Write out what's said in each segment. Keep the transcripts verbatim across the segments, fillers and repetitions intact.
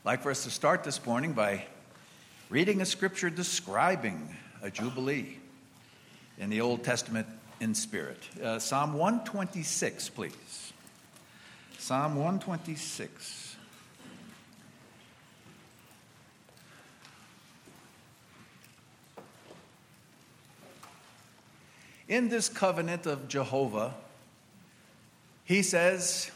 like for us to start this morning by reading a scripture describing a jubilee in the Old Testament in spirit. Uh, Psalm one twenty-six, please. Psalm one twenty-six. In this covenant of Jehovah, he says,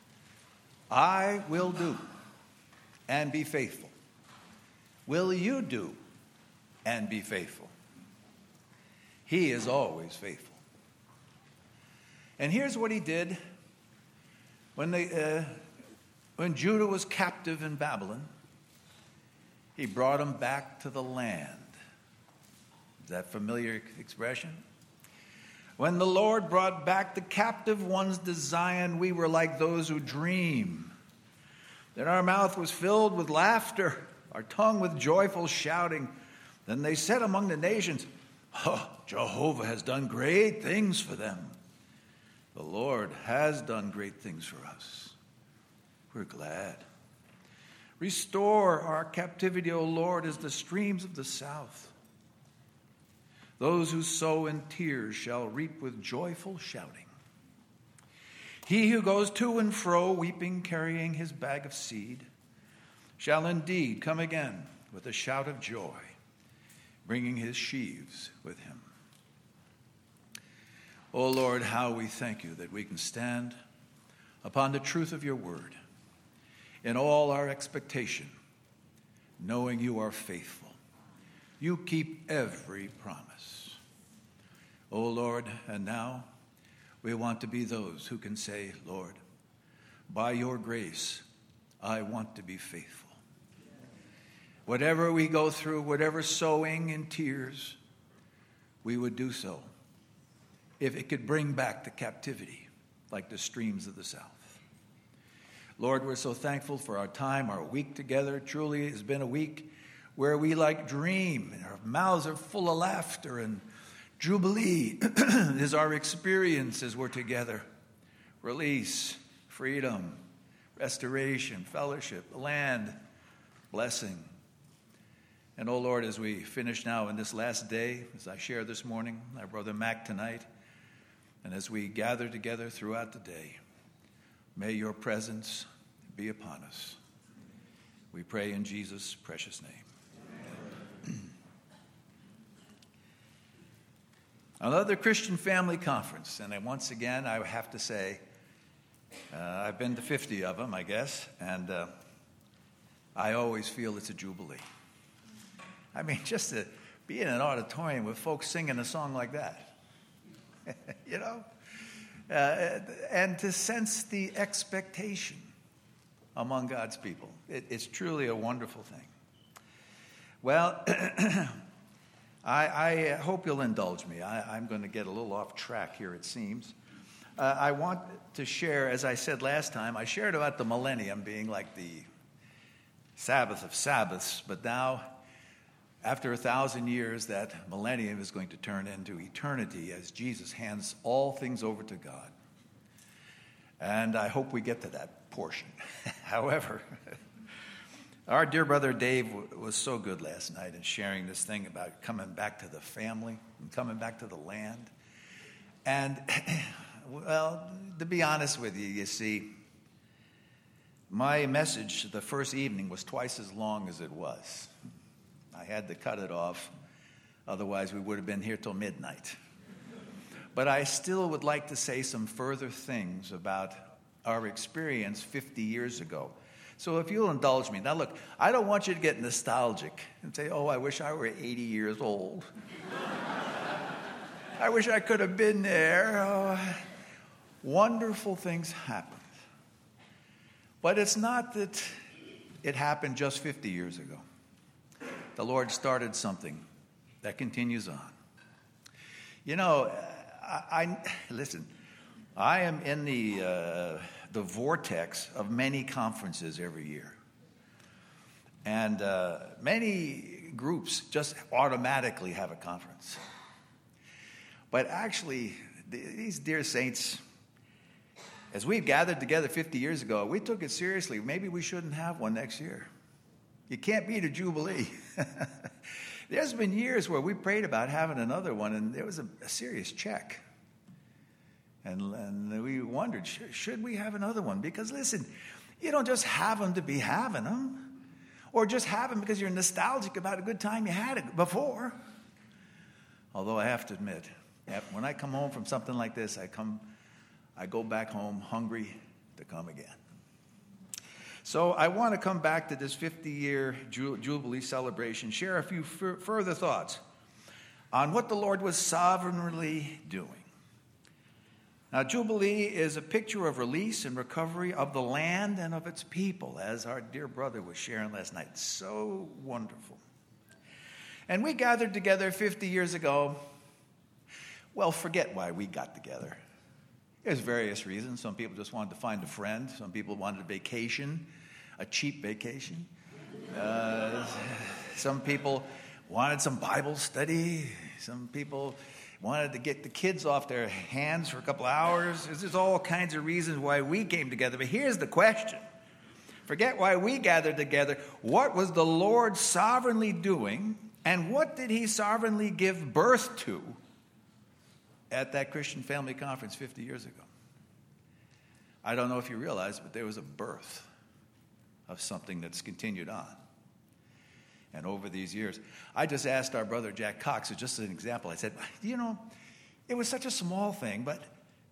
I will do and be faithful. Will you do and be faithful? He is always faithful. And here's what he did when they, uh, when Judah was captive in Babylon. He brought them back to the land. Is that a familiar expression? When the Lord brought back the captive ones to Zion, we were like those who dream. Then our mouth was filled with laughter, our tongue with joyful shouting. Then they said among the nations, oh, Jehovah has done great things for them. The Lord has done great things for us. We're glad. Restore our captivity, O Lord, as the streams of the south. Those who sow in tears shall reap with joyful shouting. He who goes to and fro, weeping, carrying his bag of seed, shall indeed come again with a shout of joy, bringing his sheaves with him. O Lord, how we thank you that we can stand upon the truth of your word in all our expectation, knowing you are faithful. You keep every promise. O Lord, and now we want to be those who can say, Lord, by your grace, I want to be faithful. Whatever we go through, whatever sowing in tears, we would do so if it could bring back the captivity like the streams of the south. Lord, we're so thankful for our time, our week together. Truly, it's been a week where we like dream, and our mouths are full of laughter, and jubilee is our experience as we're together. Release, freedom, restoration, fellowship, land, blessing. And, oh Lord, as we finish now in this last day, as I share this morning, our brother Mac tonight, and as we gather together throughout the day, may your presence be upon us. We pray in Jesus' precious name. Another Christian family conference, and once again, I have to say, uh, I've been to fifty of them, I guess, and uh, I always feel it's a jubilee. I mean, just to be in an auditorium with folks singing a song like that, you know, uh, and to sense the expectation among God's people. It, it's truly a wonderful thing. Well, I, I hope you'll indulge me. I, I'm going to get a little off track here, it seems. Uh, I want to share, as I said last time, I shared about the millennium being like the Sabbath of Sabbaths, but now, after a thousand years, that millennium is going to turn into eternity as Jesus hands all things over to God. And I hope we get to that portion. However, our dear brother Dave was so good last night in sharing this thing about coming back to the family and coming back to the land. And, well, to be honest with you, you see, my message the first evening was twice as long as it was. I had to cut it off, otherwise we would have been here till midnight. But I still would like to say some further things about our experience fifty years ago. So if you'll indulge me. Now look, I don't want you to get nostalgic and say, oh, I wish I were eighty years old. I wish I could have been there. Oh, wonderful things happened. But it's not that it happened just fifty years ago. The Lord started something that continues on. You know, I, I listen, I am in the uh, the vortex of many conferences every year. And uh, many groups just automatically have a conference. But actually, these dear saints, as we gathered together fifty years ago, we took it seriously. Maybe we shouldn't have one next year. You can't beat a Jubilee. There's been years where we prayed about having another one, and there was a, a serious check. And, and we wondered, should, should we have another one? Because listen, you don't just have them to be having them, or just have them because you're nostalgic about a good time you had it before. Although I have to admit, when I come home from something like this, I come, I go back home hungry to come again. So I want to come back to this fifty-year Jubilee celebration, share a few f- further thoughts on what the Lord was sovereignly doing. Now, Jubilee is a picture of release and recovery of the land and of its people, as our dear brother was sharing last night. So wonderful. And we gathered together fifty years ago. Well, forget why we got together. There's various reasons. Some people just wanted to find a friend. Some people wanted a vacation, a cheap vacation. Uh, some people wanted some Bible study. Some people wanted to get the kids off their hands for a couple hours. There's all kinds of reasons why we came together. But here's the question. Forget why we gathered together. What was the Lord sovereignly doing, and what did he sovereignly give birth to at that Christian Family Conference fifty years ago? I don't know if you realize, but there was a birth of something that's continued on. And over these years, I just asked our brother Jack Cox, just as an example, I said, you know, it was such a small thing, but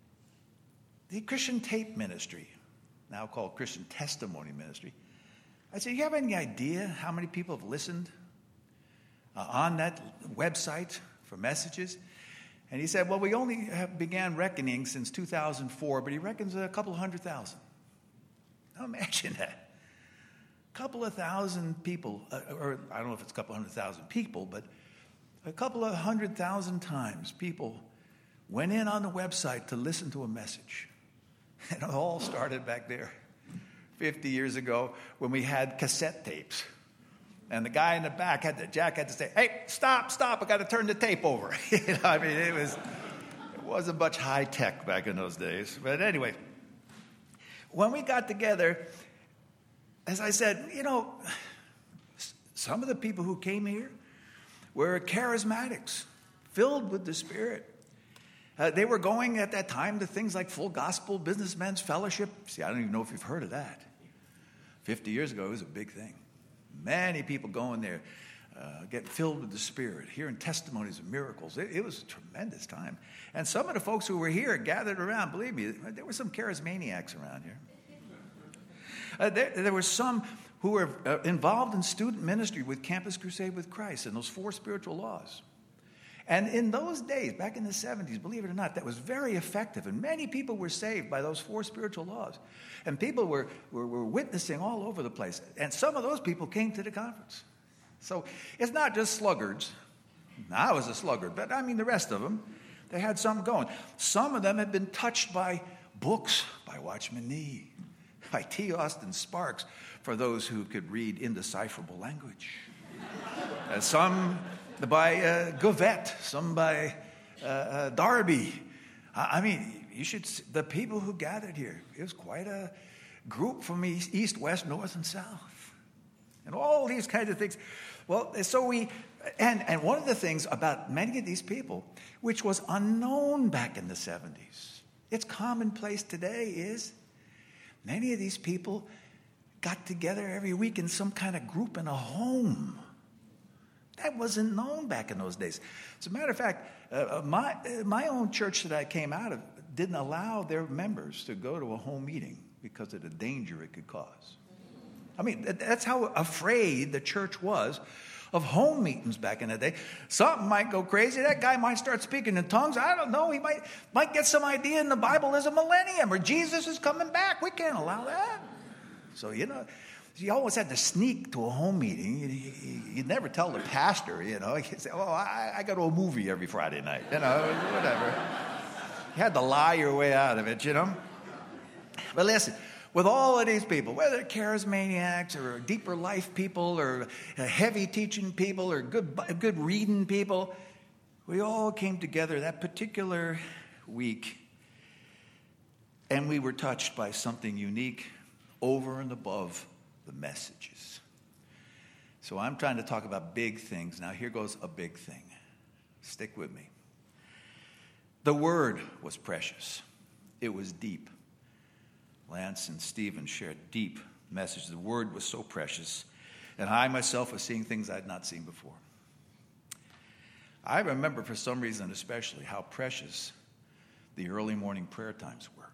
the Christian Tape Ministry, now called Christian Testimony Ministry, I said, you have any idea how many people have listened uh, on that website for messages? And he said, well, we only have began reckoning since two thousand four, but he reckons a couple of hundred thousand. Now imagine that. A couple of thousand people, uh, or I don't know if it's a couple of hundred thousand people, but a couple of hundred thousand times people went in on the website to listen to a message. And it all started back there fifty years ago when we had cassette tapes. And the guy in the back had to, Jack had to say, hey, stop, stop, I got to turn the tape over. you know, I mean, it was, it wasn't much high tech back in those days. But anyway, when we got together, as I said, you know, some of the people who came here were charismatics, filled with the Spirit. Uh, they were going at that time to things like Full Gospel Businessmen's Fellowship. See, I don't even know if you've heard of that. Fifty years ago, it was a big thing. Many people going there, uh, getting filled with the Spirit, hearing testimonies of miracles. It, it was a tremendous time. And some of the folks who were here gathered around, believe me, there were some charismaniacs around here. Uh, there, there were some who were uh, involved in student ministry with Campus Crusade with Christ and those four spiritual laws. And in those days, back in the seventies, believe it or not, that was very effective. And many people were saved by those four spiritual laws. And people were, were, were witnessing all over the place. And some of those people came to the conference. So it's not just sluggards. I was a sluggard, but I mean the rest of them, they had something going. Some of them had been touched by books by Watchman Nee, by T. Austin Sparks, for those who could read indecipherable language. uh, some by uh, Govette, some by uh, uh, Darby. I, I mean, you should see, the people who gathered here, it was quite a group from east, east, west, north, and south. And all these kinds of things. Well, so we, and, and one of the things about many of these people, which was unknown back in the seventies, it's commonplace today, is many of these people got together every week in some kind of group in a home. That wasn't known back in those days. As a matter of fact, uh, my, uh, my own church that I came out of didn't allow their members to go to a home meeting because of the danger it could cause. I mean, that's how afraid the church was of home meetings back in the day. Something might go crazy. That guy might start speaking in tongues. I don't know. He might, might get some idea in the Bible there's a millennium or Jesus is coming back. We can't allow that. So, you know, you always had to sneak to a home meeting. You, you, you'd never tell the pastor, you know. You'd say, oh, I, I go to a movie every Friday night, you know, whatever. You had to lie your way out of it, you know. But listen, with all of these people, whether charismaniacs or deeper life people or heavy teaching people or good, good reading people, we all came together that particular week, and we were touched by something unique over and above the messages. So I'm trying to talk about big things. Now here goes a big thing. Stick with me. The word was precious. It was deep. Lance and Stephen shared deep messages. The word was so precious. And I myself was seeing things I'd not seen before. I remember for some reason especially how precious the early morning prayer times were.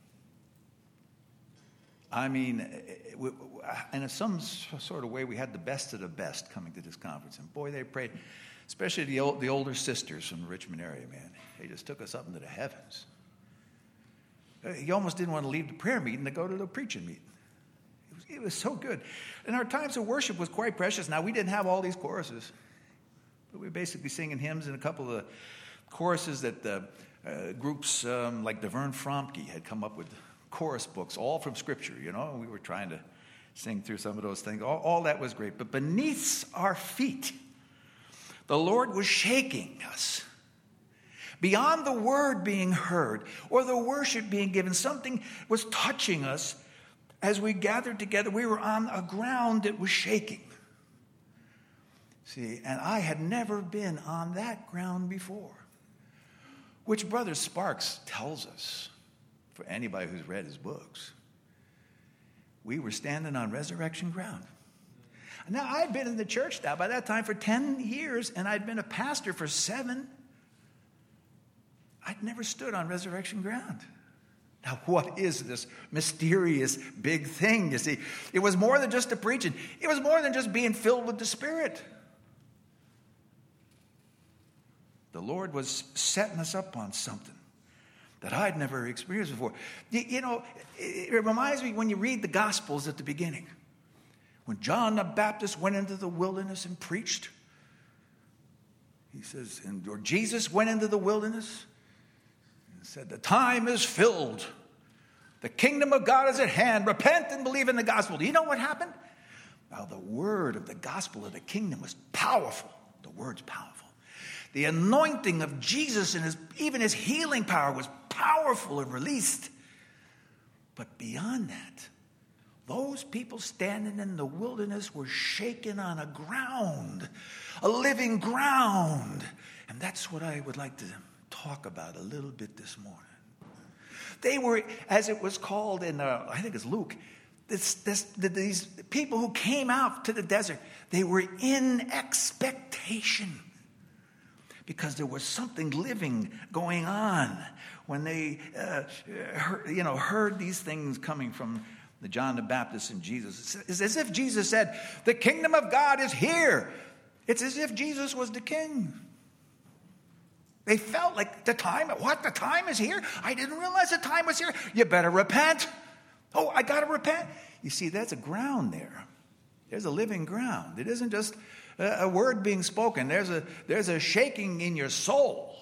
I mean, in some sort of way, we had the best of the best coming to this conference. And boy, they prayed, especially the, old, the older sisters from the Richmond area, man. They just took us up into the heavens. You almost didn't want to leave the prayer meeting to go to the preaching meeting. It was, it was so good. And our times of worship was quite precious. Now, we didn't have all these choruses. But we were basically singing hymns and a couple of choruses that the uh, groups um, like the Vern Fromke had come up with. Chorus books, all from Scripture, you know. We were trying to sing through some of those things. All, all that was great. But beneath our feet, the Lord was shaking us. Beyond the word being heard or the worship being given, something was touching us as we gathered together. We were on a ground that was shaking. See, and I had never been on that ground before, which Brother Sparks tells us. For anybody who's read his books, we were standing on resurrection ground. Now, I'd been in the church now by that time for ten years, and I'd been a pastor for seven. I'd never stood on resurrection ground. Now, what is this mysterious big thing, you see? It was more than just the preaching. It was more than just being filled with the Spirit. The Lord was setting us up on something that I'd never experienced before. You, you know, it, it reminds me when you read the Gospels at the beginning. When John the Baptist went into the wilderness and preached. He says, and, or Jesus went into the wilderness and said, the time is filled. The kingdom of God is at hand. Repent and believe in the gospel. Do you know what happened? Now, the word of the gospel of the kingdom was powerful. The word's powerful. The anointing of Jesus and his, even his healing power was powerful and released. But beyond that, those people standing in the wilderness were shaken on a ground, a living ground. And that's what I would like to talk about a little bit this morning. They were, as it was called in, uh, I think it's Luke, this, this, these people who came out to the desert, they were in expectation. Because there was something living going on when they, uh, heard, you know, heard these things coming from the John the Baptist and Jesus. It's as if Jesus said, "The kingdom of God is here." It's as if Jesus was the king. They felt like the time. What? The time is here? I didn't realize the time was here. You better repent. Oh, I got to repent. You see, that's a ground there. There's a living ground. It isn't just a word being spoken. There's a there's a shaking in your soul.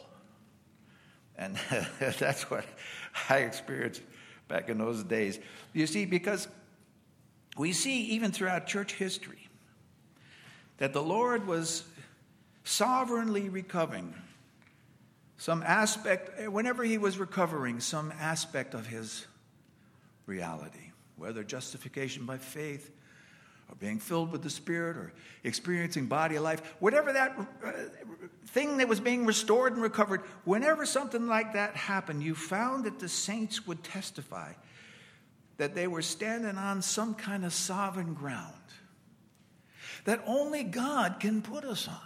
And that's what I experienced back in those days. You see, because we see even throughout church history that the Lord was sovereignly recovering some aspect, whenever he was recovering some aspect of his reality, whether justification by faith, or being filled with the Spirit, or experiencing body of life, whatever that uh, thing that was being restored and recovered, whenever something like that happened, you found that the saints would testify that they were standing on some kind of sovereign ground that only God can put us on.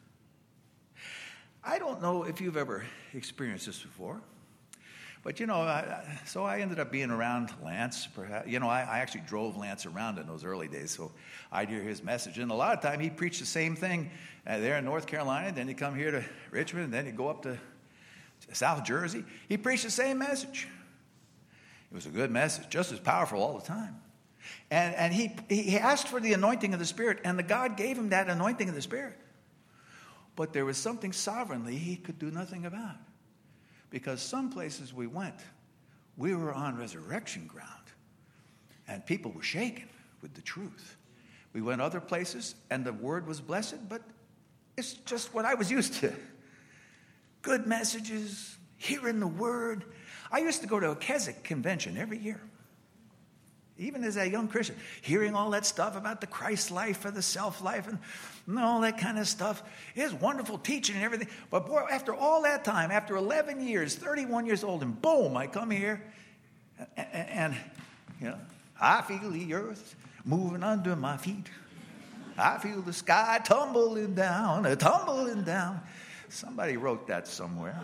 I don't know if you've ever experienced this before. But, you know, I, so I ended up being around Lance. Perhaps, you know, I, I actually drove Lance around in those early days, so I'd hear his message. And a lot of time he preached the same thing uh, there in North Carolina. Then he'd come here to Richmond, and then he'd go up to South Jersey. He preached the same message. It was a good message, just as powerful all the time. And, and he, he asked for the anointing of the Spirit, and the God gave him that anointing of the Spirit. But there was something sovereignly he could do nothing about. Because some places we went, we were on resurrection ground. And people were shaken with the truth. We went other places, and the word was blessed, but it's just what I was used to. Good messages, hearing the word. I used to go to a Keswick convention every year. even as a young Christian, hearing all that stuff about the Christ life or the self life and, and all that kind of stuff. It's wonderful teaching and everything. But boy, after all that time, after eleven years, thirty-one years old, and boom, I come here and, and you know, I feel the earth moving under my feet. I feel the sky tumbling down, uh, tumbling down. Somebody wrote that somewhere.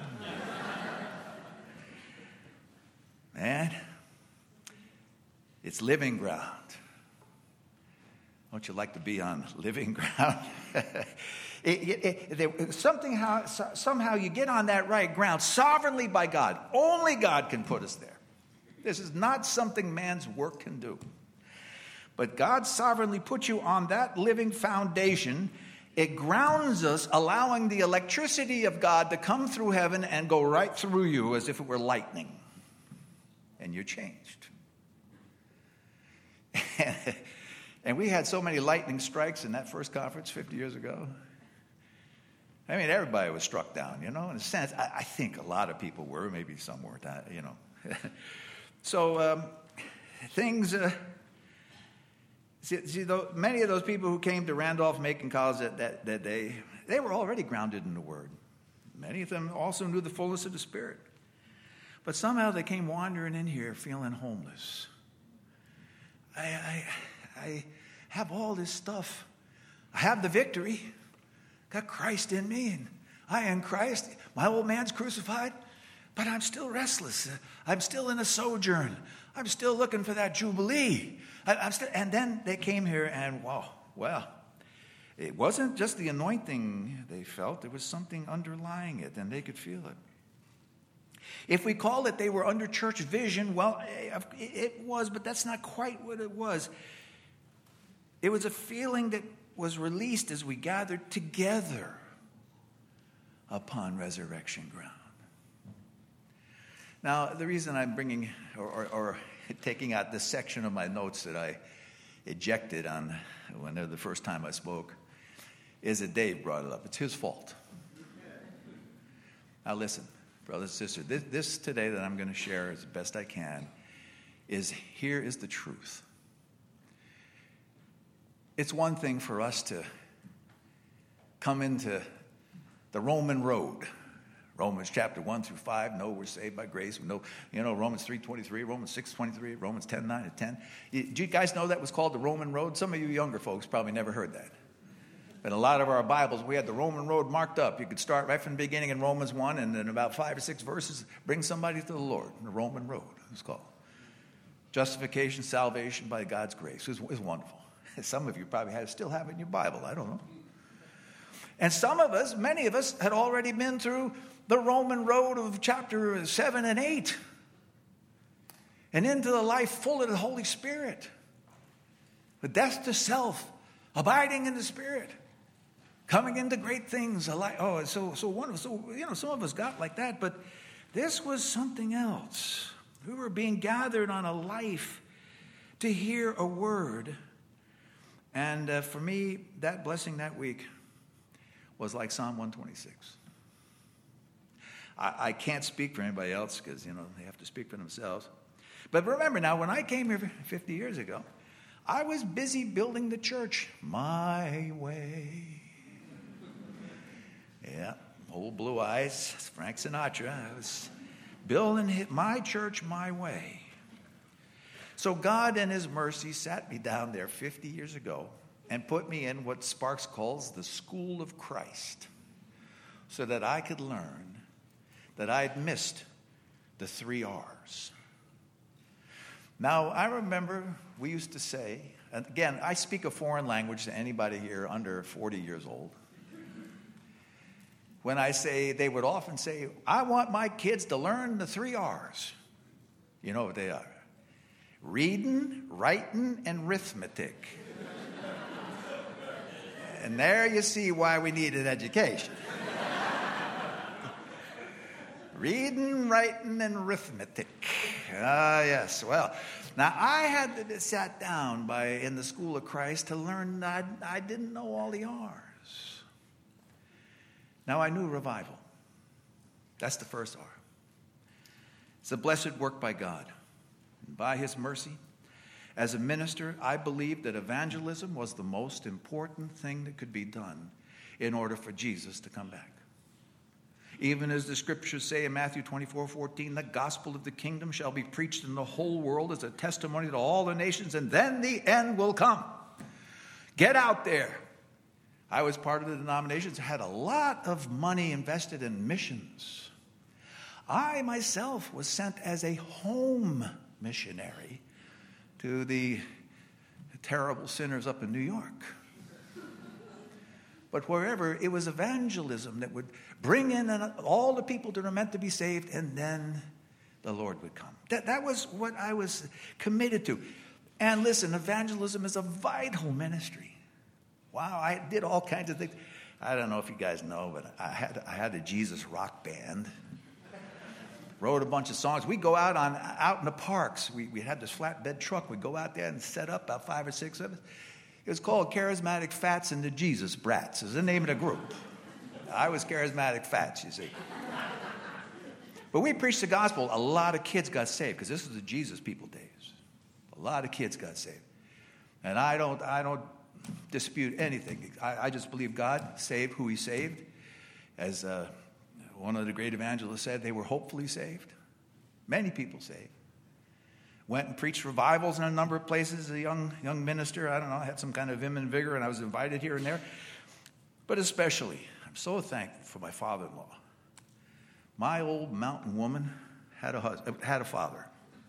Man, it's living ground. Don't you like to be on living ground? it, it, it, something how, somehow you get on that right ground, sovereignly by God. Only God can put us there. This is not something man's work can do. But God sovereignly put you on that living foundation. It grounds us, allowing the electricity of God to come through heaven and go right through you as if it were lightning. And you're changed. And we had so many lightning strikes in that first conference fifty years ago. I mean, everybody was struck down, you know, in a sense. I, I think a lot of people were, maybe some weren't, you know. so um, things, uh, see, see though, many of those people who came to Randolph-Macon College that, that, that day, they were already grounded in the Word. Many of them also knew the fullness of the Spirit. But somehow they came wandering in here feeling homeless. I, I, I have all this stuff. I have the victory. Got Christ in me, and I am Christ. My old man's crucified, but I'm still restless. I'm still in a sojourn. I'm still looking for that jubilee. I, I'm still, and then they came here, and wow, well, it wasn't just the anointing they felt. There was something underlying it, and they could feel it. If we call it they were under church vision, well, it was, but that's not quite what it was. It was a feeling that was released as we gathered together upon resurrection ground. Now, the reason I'm bringing or, or, or taking out this section of my notes that I ejected on when the first time I spoke is that Dave brought it up. It's his fault. Now, listen. Brothers and sisters, this, this today that I'm going to share as best I can is here is the truth. It's one thing for us to come into the Roman road. Romans chapter one through five, know we're saved by grace. We know, you know, Romans three twenty-three, Romans six twenty-three, Romans ten nine and ten. Do you guys know that was called the Roman road? Some of you younger folks probably never heard that. In a lot of our Bibles, we had the Roman road marked up. You could start right from the beginning in Romans one, and in about five or six verses, bring somebody to the Lord. The Roman road, it's called. Justification, salvation by God's grace. It's, it's wonderful. Some of you probably have, still have it in your Bible. I don't know. And some of us, many of us, had already been through the Roman road of chapter seven and eight. And into the life full of the Holy Spirit. The death to self, abiding in the Spirit. Coming into great things, like oh, so so wonderful. So you know, some of us got like that, but this was something else. We were being gathered on a life to hear a word, and uh, for me, that blessing that week was like Psalm one twenty-six. I, I can't speak for anybody else because you know they have to speak for themselves. But remember now, when I came here fifty years ago, I was busy building the church my way. Yeah, old Blue Eyes, Frank Sinatra. I was building my church my way. So God in his mercy sat me down there fifty years ago and put me in what Sparks calls the school of Christ so that I could learn that I'd missed the three R's. Now, I remember we used to say, and again, I speak a foreign language to anybody here under forty years old. When I say, they would often say, I want my kids to learn the three R's. You know what they are. Reading, writing, and arithmetic. And there you see why we needed education. Reading, writing, and arithmetic. Ah, yes. Well, now I had to be sat down by in the school of Christ to learn that I, I didn't know all the R's. Now I knew revival. That's the first R. It's a blessed work by God. And by his mercy, As a minister, I believed that evangelism was the most important thing that could be done in order for Jesus to come back. Even as the scriptures say in Matthew twenty-four fourteen, the gospel of the kingdom shall be preached in the whole world as a testimony to all the nations, and then the end will come. Get out there. I was part of the denominations that had a lot of money invested in missions. I myself was sent as a home missionary to the terrible sinners up in New York. But wherever, it was evangelism that would bring in all the people that are meant to be saved, and then the Lord would come. That, that was what I was committed to. And listen, evangelism is a vital ministry. Wow, I did all kinds of things. I don't know if you guys know, but I had, I had a Jesus rock band. Wrote a bunch of songs. We'd go out on out in the parks. We, we had this flatbed truck. We'd go out there and set up about five or six of us. It was called Charismatic Fats and the Jesus Brats. Is the name of the group. I was Charismatic Fats, you see. But we preached the gospel. A lot of kids got saved because this was the Jesus people days. A lot of kids got saved. And I don't, I don't dispute anything. I, I just believe God saved who he saved. As uh, one of the great evangelists said, they were hopefully saved. Many people saved. Went and preached revivals in a number of places as a young, young minister. I don't know, I had some kind of vim and vigor, and I was invited here and there. But especially, I'm so thankful for my father-in-law. My old mountain woman had a husband, had a father.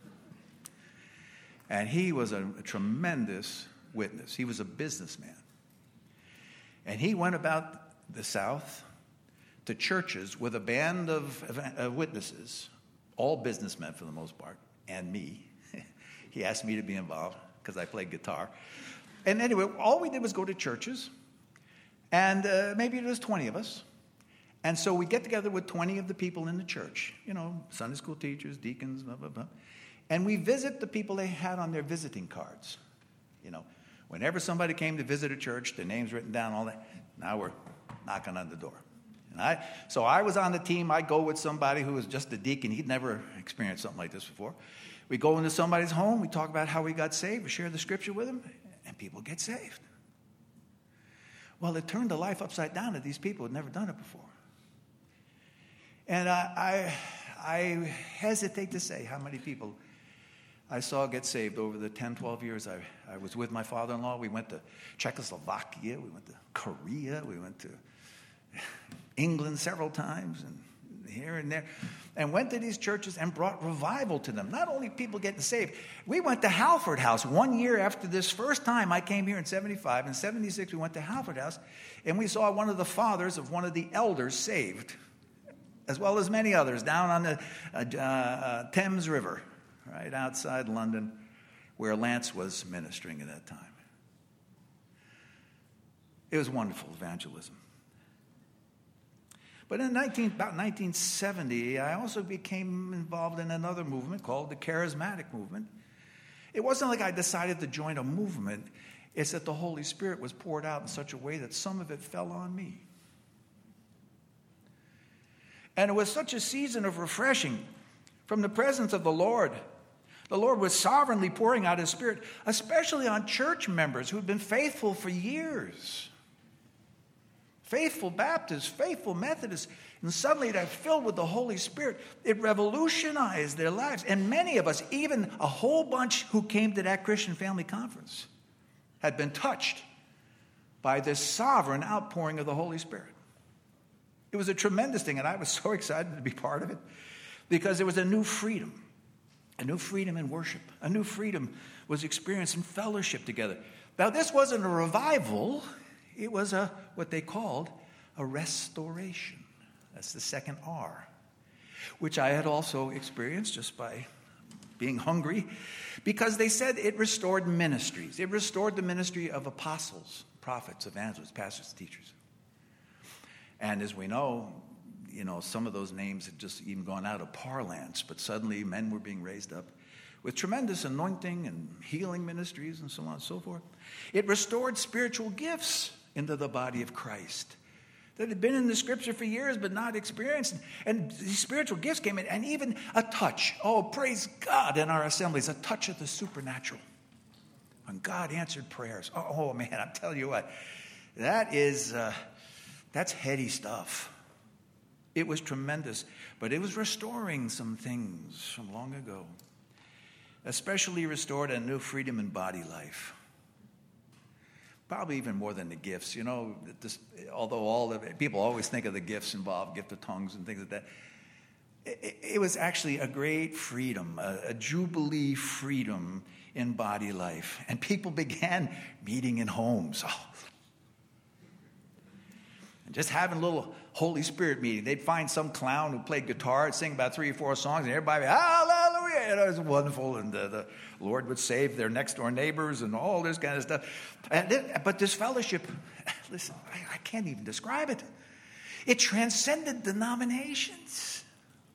And he was a, a tremendous witness. He was a businessman. And he went about the South to churches with a band of, of witnesses, all businessmen for the most part, and me. He asked me to be involved because I played guitar. And anyway, all we did was go to churches, and uh, maybe there was twenty of us. And so we get together with twenty of the people in the church, you know, Sunday school teachers, deacons, blah, blah, blah. And we visit the people they had on their visiting cards. You know, whenever somebody came to visit a church, their name's written down, all that. Now we're knocking on the door. And I, so I was on the team. I'd go with somebody who was just a deacon. He'd never experienced something like this before. We go into somebody's home. We talk about how we got saved. We share the scripture with them, and people get saved. Well, it turned the life upside down to these people who had never done it before. And I, I, I hesitate to say how many people I saw get saved over the ten, twelve years I, I was with my father-in-law. We went to Czechoslovakia. We went to Korea. We went to England several times, and here and there, and went to these churches and brought revival to them. Not only people getting saved. We went to Halford House one year after this first time I came here in seventy-five. In seventy-six, we went to Halford House, and we saw one of the fathers of one of the elders saved, as well as many others, down on the uh, uh, Thames River, right outside London, where Lance was ministering at that time. It was wonderful evangelism. But in nineteen, about nineteen seventy, I also became involved in another movement called the Charismatic Movement. It wasn't like I decided to join a movement. It's that the Holy Spirit was poured out in such a way that some of it fell on me. And it was such a season of refreshing from the presence of the Lord. The Lord was sovereignly pouring out his Spirit, especially on church members who had been faithful for years. Faithful Baptists, faithful Methodists, and suddenly they're filled with the Holy Spirit. It revolutionized their lives. And many of us, even a whole bunch who came to that Christian Family Conference, had been touched by this sovereign outpouring of the Holy Spirit. It was a tremendous thing, and I was so excited to be part of it because it was a new freedom, a new freedom in worship, a new freedom was experienced in fellowship together. Now, this wasn't a revival. It was a what they called a restoration. That's the second R, which I had also experienced just by being hungry, because they said it restored ministries. It restored the ministry of apostles, prophets, evangelists, pastors, teachers. And as we know, you know, some of those names had just even gone out of parlance, but suddenly men were being raised up with tremendous anointing and healing ministries and so on and so forth. It restored spiritual gifts into the body of Christ that had been in the scripture for years but not experienced. And these spiritual gifts came in, and even a touch. Oh, praise God, in our assemblies, a touch of the supernatural. when God answered prayers. Oh, oh man, I'm telling you what, that is, uh, that's heady stuff. It was tremendous, but it was restoring some things from long ago. Especially restored a new freedom in body life. Probably even more than the gifts. You know, this, although all the people always think of the gifts involved, gift of tongues and things like that, it, it was actually a great freedom, a, a jubilee freedom in body life. And people began meeting in homes. Oh. And just having a little Holy Spirit meeting. They'd find some clown who played guitar and sing about three or four songs, and everybody, hallelujah, and it was wonderful. And the, the Lord would save their next door neighbors and all this kind of stuff. And it, but this fellowship, listen, I, I can't even describe it. It transcended denominations.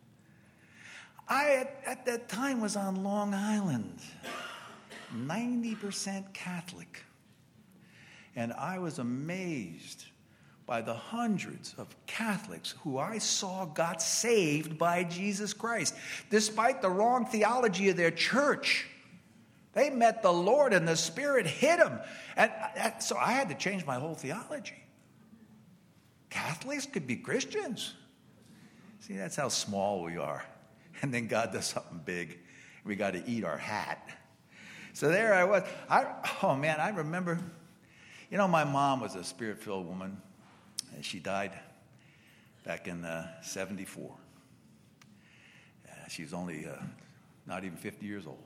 I, at, at that time, was on Long Island, ninety percent Catholic. And I was amazed by the hundreds of Catholics who I saw got saved by Jesus Christ. Despite the wrong theology of their church, they met the Lord and the Spirit hit them. And so I had to change my whole theology. Catholics could be Christians. See, that's how small we are. And then God does something big. We got to eat our hat. So there I was. I, oh, man, I remember, you know, my mom was a Spirit-filled woman. And she died back in uh, seventy-four. Uh, she was only uh, not even fifty years old.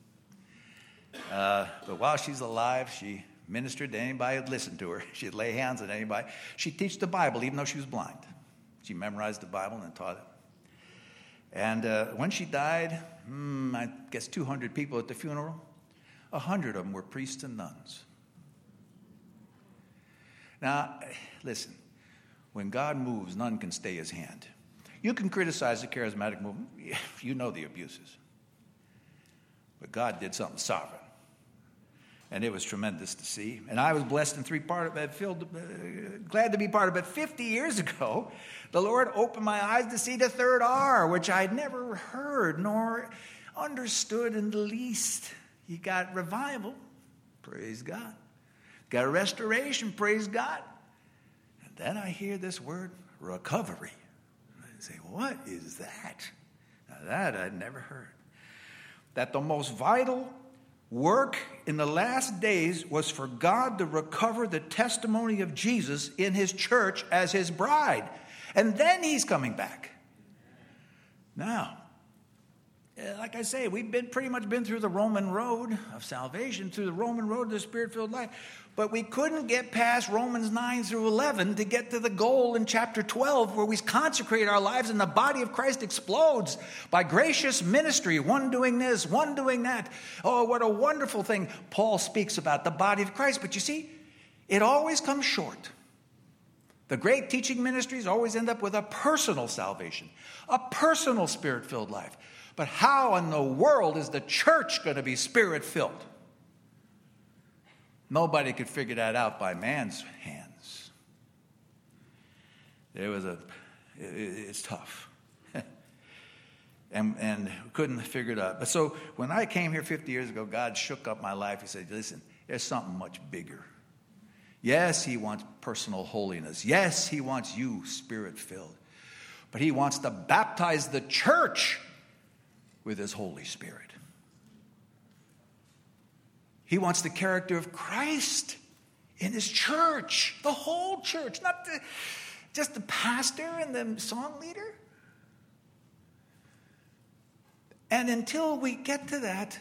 Uh, but while she's alive, she ministered to anybody who'd listen to her. She'd lay hands on anybody. She'd teach the Bible, even though she was blind. She memorized the Bible and taught it. And uh, when she died, hmm, I guess two hundred people at the funeral. one hundred of them were priests and nuns. Now, listen. When God moves, none can stay his hand. You can criticize the charismatic movement. You know the abuses. But God did something sovereign. And it was tremendous to see. And I was blessed in three part of it, filled, uh, glad to be part of it. fifty years ago, the Lord opened my eyes to see the third R, which I'd never heard nor understood in the least. You got revival, praise God. Got restoration, praise God. Then I hear this word, recovery. I say, what is that? Now that I'd never heard. That the most vital work in the last days was for God to recover the testimony of Jesus in his church as his bride. And then he's coming back. Now, like I say, we've been pretty much been through the Roman road of salvation, through the Roman road to the Spirit-filled life. But we couldn't get past Romans nine through eleven to get to the goal in chapter twelve where we consecrate our lives and the body of Christ explodes by gracious ministry, one doing this, one doing that. Oh, what a wonderful thing Paul speaks about, the body of Christ. But you see, it always comes short. The great teaching ministries always end up with a personal salvation, a personal Spirit-filled life. But how in the world is the church going to be Spirit-filled? Nobody could figure that out by man's hands. There was a, it, it's tough. and and couldn't figure it out. But so when I came here fifty years ago, God shook up my life. He said, listen, there's something much bigger. Yes, he wants personal holiness. Yes, he wants you Spirit-filled. But he wants to baptize the church with his Holy Spirit. He wants the character of Christ in his church, the whole church, not the, just the pastor and the song leader. And until we get to that,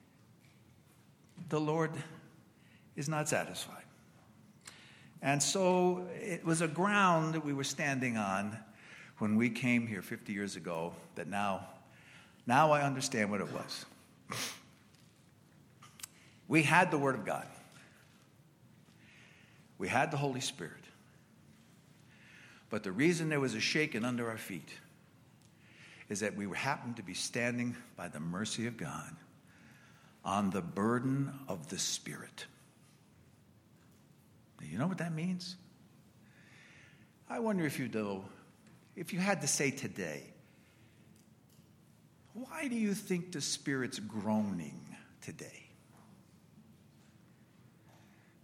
the Lord is not satisfied. And so it was a ground that we were standing on when we came here fifty years ago that now, now I understand what it was. We had the Word of God. We had the Holy Spirit. But the reason there was a shaking under our feet is that we happened to be standing by the mercy of God on the burden of the Spirit. Do you know what that means? I wonder if you do, if you had to say today, why do you think the Spirit's groaning today?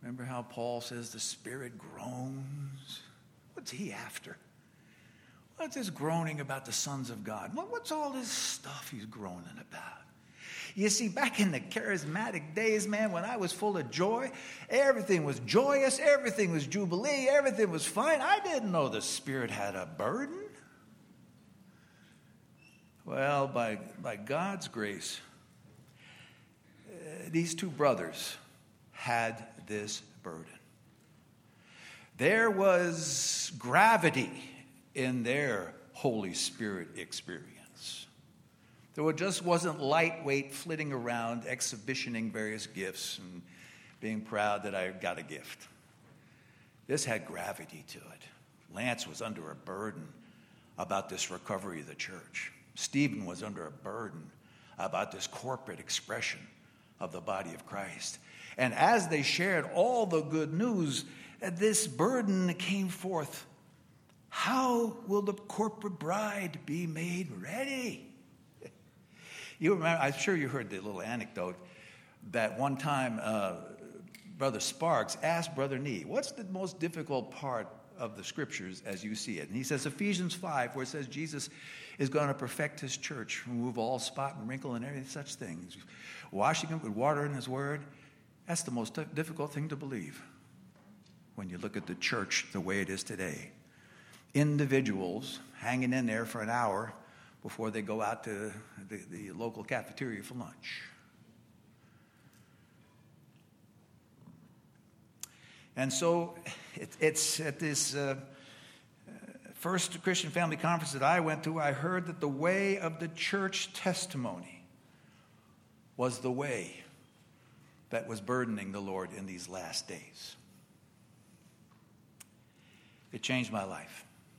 Remember how Paul says the Spirit groans? What's he after? What's this groaning about the sons of God? What's all this stuff he's groaning about? You see, back in the charismatic days, man, when I was full of joy, everything was joyous, everything was jubilee, everything was fine. I didn't know the Spirit had a burden. Well, by, by God's grace, uh, these two brothers had this burden. There was gravity in their Holy Spirit experience. There just wasn't lightweight flitting around, exhibitioning various gifts and being proud that I got a gift. This had gravity to it. Lance was under a burden about this recovery of the church. Stephen was under a burden about this corporate expression of the body of Christ. And as they shared all the good news, this burden came forth. How will the corporate bride be made ready? You remember, I'm sure you heard the little anecdote that one time uh, Brother Sparks asked Brother Nee, what's the most difficult part of the scriptures as you see it? And he says Ephesians five, where it says Jesus is going to perfect his church, remove all spot and wrinkle and every such things, washing it with water in his word. That's the most t- difficult thing to believe when you look at the church the way it is today. Individuals hanging in there for an hour before they go out to the, the local cafeteria for lunch. And so it, it's at this uh, first Christian family conference that I went to, I heard that the way of the church testimony was the way that was burdening the Lord in these last days. It changed my life.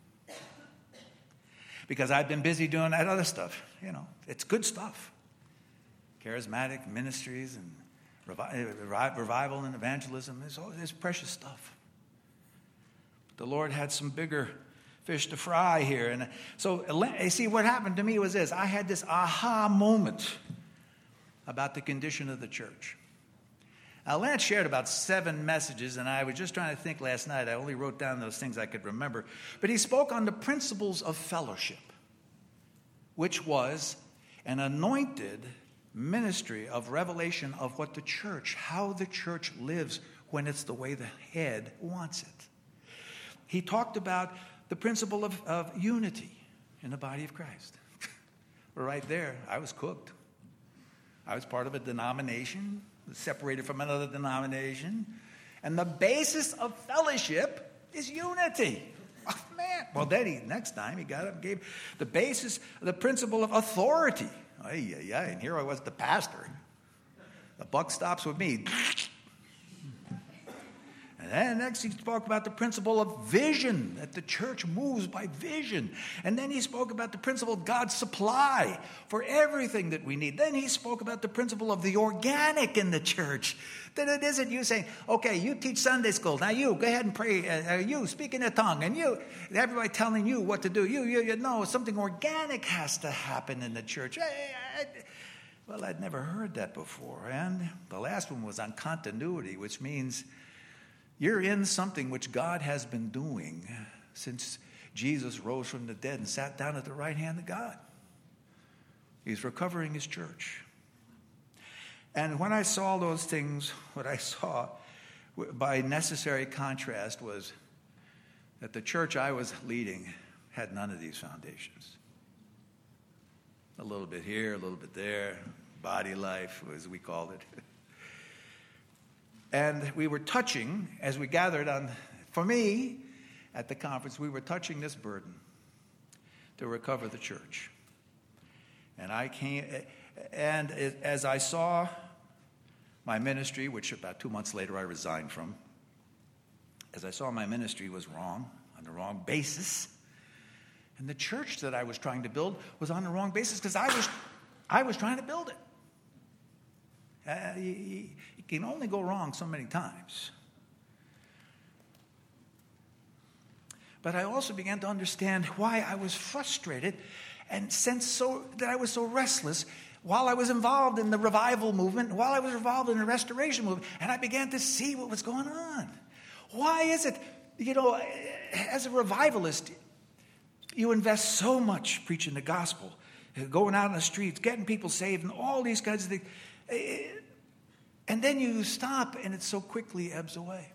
Because I've been busy doing that other stuff. You know, it's good stuff. Charismatic ministries and revi- revival and evangelism. It's, all, it's precious stuff. But the Lord had some bigger fish to fry here. And so, you see, what happened to me was this. I had this aha moment about the condition of the church. Now, Lance shared about seven messages, and I was just trying to think last night. I only wrote down those things I could remember. But he spoke on the principles of fellowship, which was an anointed ministry of revelation of what the church, how the church lives when it's the way the head wants it. He talked about the principle of, of unity in the body of Christ. Right there, I was cooked. I was part of a denomination, separated from another denomination. And the basis of fellowship is unity. Oh, man. Well, then he, next time he got up and gave the basis, the principle of authority. Ay, ay, ay. And here I was, the pastor. The buck stops with me. And then next he spoke about the principle of vision, that the church moves by vision. And then he spoke about the principle of God's supply for everything that we need. Then he spoke about the principle of the organic in the church. That it isn't you saying, okay, you teach Sunday school. Now you, go ahead and pray. Uh, you, speak in a tongue. And you, everybody telling you what to do. You, you, you know, something organic has to happen in the church. I, I, well, I'd never heard that before. And the last one was on continuity, which means you're in something which God has been doing since Jesus rose from the dead and sat down at the right hand of God. He's recovering his church. And when I saw those things, what I saw by necessary contrast was that the church I was leading had none of these foundations. A little bit here, a little bit there, body life, as we called it. And we were touching, as we gathered on, for me, at the conference, we were touching this burden to recover the church. And I came, and as I saw my ministry, which about two months later I resigned from, as I saw my ministry was wrong, on the wrong basis, and the church that I was trying to build was on the wrong basis because I was, I was trying to build it. Uh, you, you can only go wrong so many times. But I also began to understand why I was frustrated and sensed so that I was so restless while I was involved in the revival movement, while I was involved in the restoration movement, and I began to see what was going on. Why is it, you know, as a revivalist, you invest so much preaching the gospel, going out in the streets, getting people saved, and all these kinds of things. And then you stop, and it so quickly ebbs away.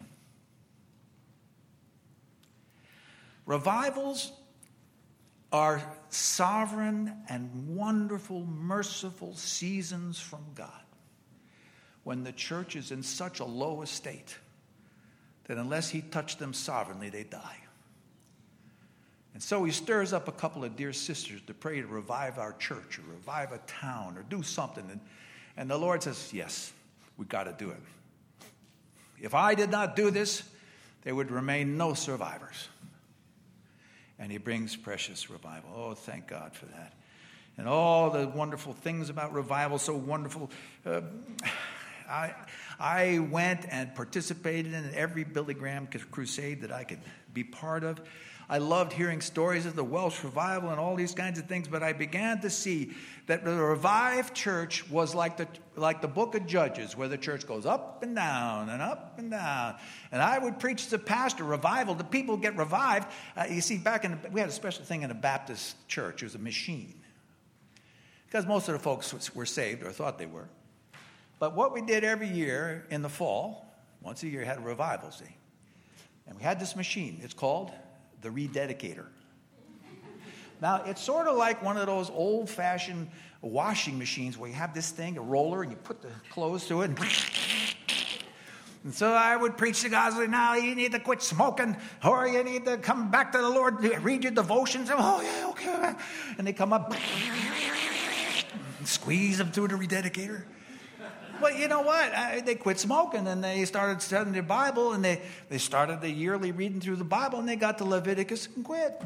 Revivals are sovereign and wonderful, merciful seasons from God when the church is in such a low estate that unless he touched them sovereignly, they die. And so he stirs up a couple of dear sisters to pray to revive our church or revive a town or do something. And, and the Lord says, yes, we got to do it. If I did not do this, there would remain no survivors. And he brings precious revival. Oh, thank God for that. And all the wonderful things about revival, so wonderful. Uh, I, I went and participated in every Billy Graham crusade that I could be part of. I loved hearing stories of the Welsh revival and all these kinds of things, but I began to see that the revived church was like the like the book of Judges, where the church goes up and down and up and down. And I would preach as a pastor, revival. The people get revived. Uh, you see, back in the, we had a special thing in a Baptist church. It was a machine. Because most of the folks were saved or thought they were. But what we did every year in the fall, once a year, had a revival, see. And we had this machine. It's called the Rededicator. Now, it's sort of like one of those old-fashioned washing machines where you have this thing, a roller, and you put the clothes through it. And, and so I would preach the gospel. Now you need to quit smoking, or you need to come back to the Lord, read your devotions. Oh, yeah, okay. And they come up and squeeze them through the Rededicator. Well, you know what? I, they quit smoking, and they started studying their Bible, and they, they started the yearly reading through the Bible, and they got to Leviticus and quit.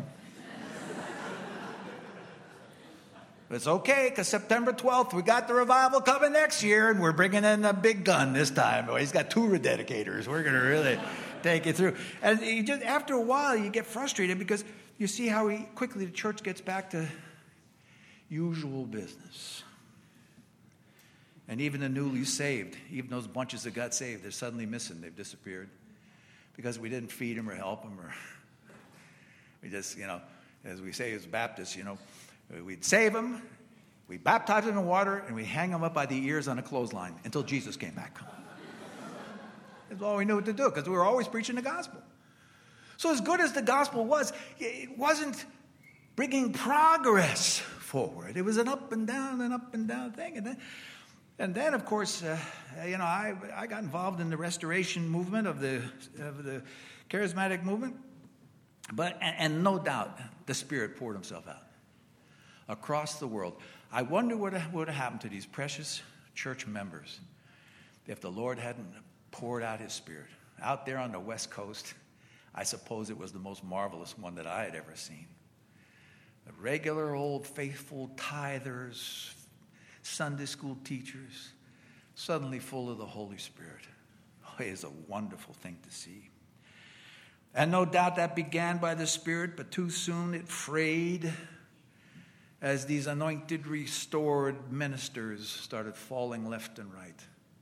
But it's okay, because September twelfth, we got the revival coming next year, and we're bringing in a big gun this time. Well, he's got two Rededicators. We're going to really take it through. And you just, after a while, you get frustrated, because you see how he, quickly the church gets back to usual business. And even the newly saved, even those bunches that got saved, they're suddenly missing. They've disappeared because we didn't feed them or help them. Or we just, you know, as we say as Baptists, you know, we'd save them, we baptize them in water, and we hang them up by the ears on a clothesline until Jesus came back. That's all we knew what to do, because we were always preaching the gospel. So as good as the gospel was, it wasn't bringing progress forward. It was an up and down and up and down thing. And then, and then of course, uh, you know, I I got involved in the restoration movement of the of the charismatic movement, but and, and no doubt the Spirit poured Himself out across the world. I wonder what would have happened to these precious church members if the Lord hadn't poured out His Spirit out there on the West Coast. I suppose it was the most marvelous one that I had ever seen. The regular old faithful tithers, Sunday school teachers, suddenly full of the Holy Spirit. Oh, it is a wonderful thing to see. And no doubt that began by the Spirit, but too soon it frayed as these anointed, restored ministers started falling left and right.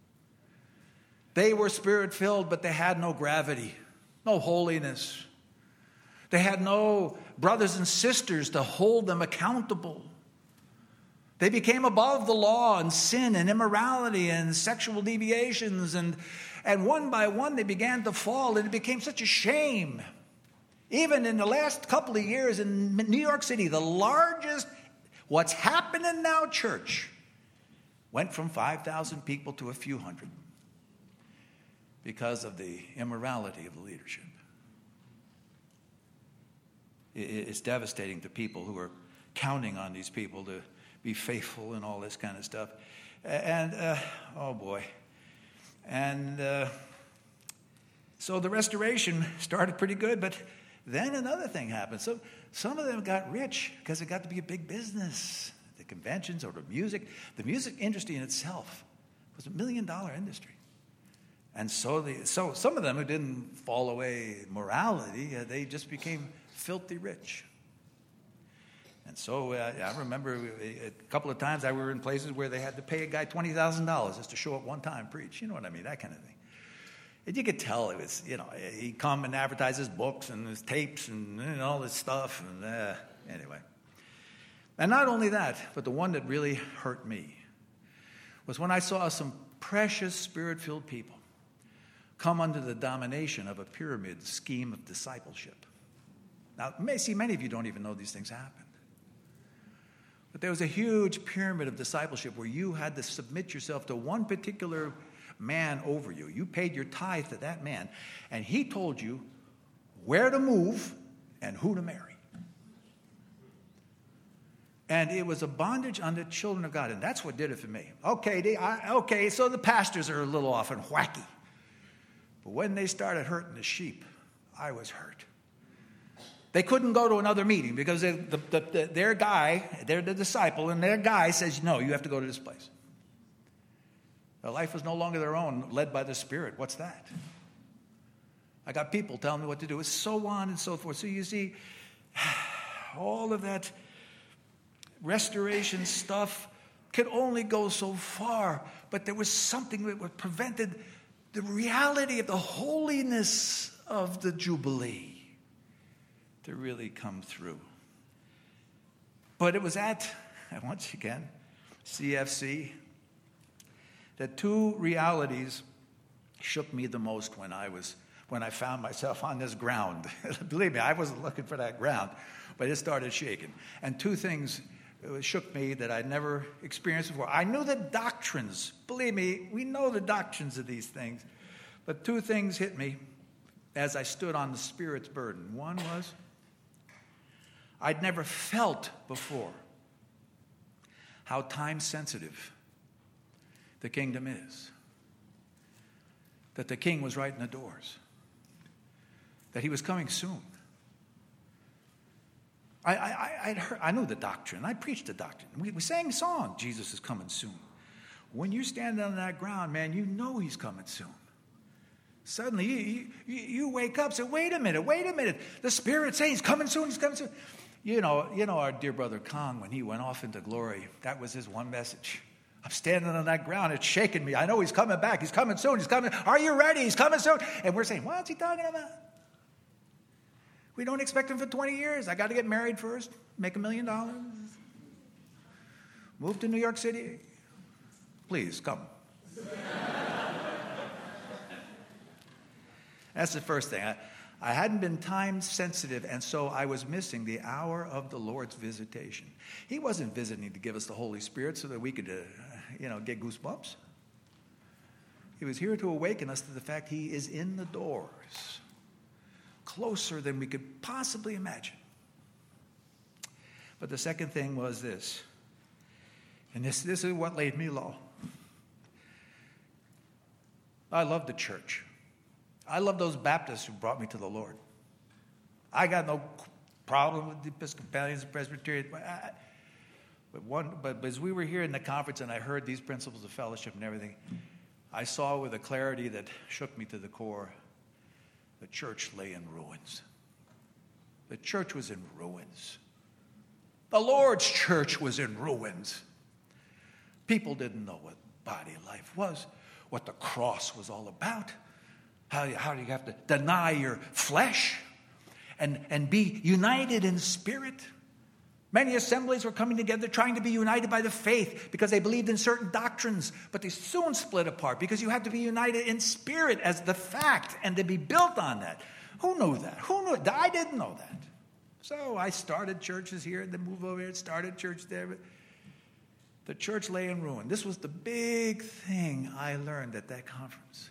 They were Spirit-filled, but they had no gravity, no holiness. They had no brothers and sisters to hold them accountable. They became above the law and sin and immorality and sexual deviations. And, and one by one, they began to fall. And it became such a shame. Even in the last couple of years in New York City, the largest What's Happening Now church went from five thousand people to a few hundred because of the immorality of the leadership. It's devastating to people who are counting on these people to be faithful and all this kind of stuff. And, uh, oh boy. And uh, so the restoration started pretty good, but then another thing happened. So some of them got rich because it got to be a big business. The conventions or the music. The music industry in itself was a million dollar industry. And so, the, so some of them who didn't fall away morality, uh, they just became filthy rich. And so uh, I remember a couple of times I were in places where they had to pay a guy twenty thousand dollars just to show up one time and preach. You know what I mean? That kind of thing. And you could tell it was, you know, he'd come and advertise his books and his tapes and, and all this stuff. And uh, anyway. And not only that, but the one that really hurt me was when I saw some precious Spirit-filled people come under the domination of a pyramid scheme of discipleship. Now, may see many of you don't even know these things happened. But there was a huge pyramid of discipleship where you had to submit yourself to one particular man over you. You paid your tithe to that man, and he told you where to move and who to marry. And it was a bondage on the children of God, and that's what did it for me. Okay, they, I, okay, so the pastors are a little off and wacky. But when they started hurting the sheep, I was hurt. They couldn't go to another meeting because they, the, the, the, their guy, they're the disciple, and their guy says, no, you have to go to this place. Their life was no longer their own, led by the Spirit. What's that? I got people telling me what to do. It's so on and so forth. So you see, all of that restoration stuff could only go so far, but there was something that prevented the reality of the holiness of the Jubilee to really come through. But it was at, once again, C F C, that two realities shook me the most when I was when I found myself on this ground. Believe me, I wasn't looking for that ground, but it started shaking. And two things shook me that I'd never experienced before. I knew the doctrines. Believe me, we know the doctrines of these things. But two things hit me as I stood on the Spirit's burden. One was, I'd never felt before how time-sensitive the kingdom is. That the king was right in the doors. That he was coming soon. I, I, I'd heard, I knew the doctrine. I preached the doctrine. We, we sang a song, Jesus is coming soon. When you're standing on that ground, man, you know he's coming soon. Suddenly, you, you, you wake up and say, wait a minute, wait a minute. The Spirit says he's coming soon, he's coming soon. You know, you know our dear brother Kong, when he went off into glory, that was his one message. I'm standing on that ground, it's shaking me. I know he's coming back, he's coming soon, he's coming. Are you ready? He's coming soon. And we're saying, what's he talking about? We don't expect him for twenty years. I got to get married first, make a million dollars, move to New York City. Please, come. That's the first thing. I, I hadn't been time sensitive, and so I was missing the hour of the Lord's visitation. He wasn't visiting to give us the Holy Spirit so that we could, uh, you know, get goosebumps. He was here to awaken us to the fact he is in the doors, closer than we could possibly imagine. But the second thing was this, and this, this is what laid me low. I love the church. I love those Baptists who brought me to the Lord. I got no problem with the Episcopalians and Presbyterians. But, I, but, one, but as we were here in the conference and I heard these principles of fellowship and everything, I saw with a clarity that shook me to the core, the church lay in ruins. The church was in ruins. The Lord's church was in ruins. People didn't know what body life was, what the cross was all about. How, how do you have to deny your flesh and, and be united in spirit? Many assemblies were coming together trying to be united by the faith because they believed in certain doctrines, but they soon split apart because you had to be united in spirit as the fact and to be built on that. Who knew that? Who knew? I didn't know that. So I started churches here and then moved over here, started church there. But the church lay in ruin. This was the big thing I learned at that conference.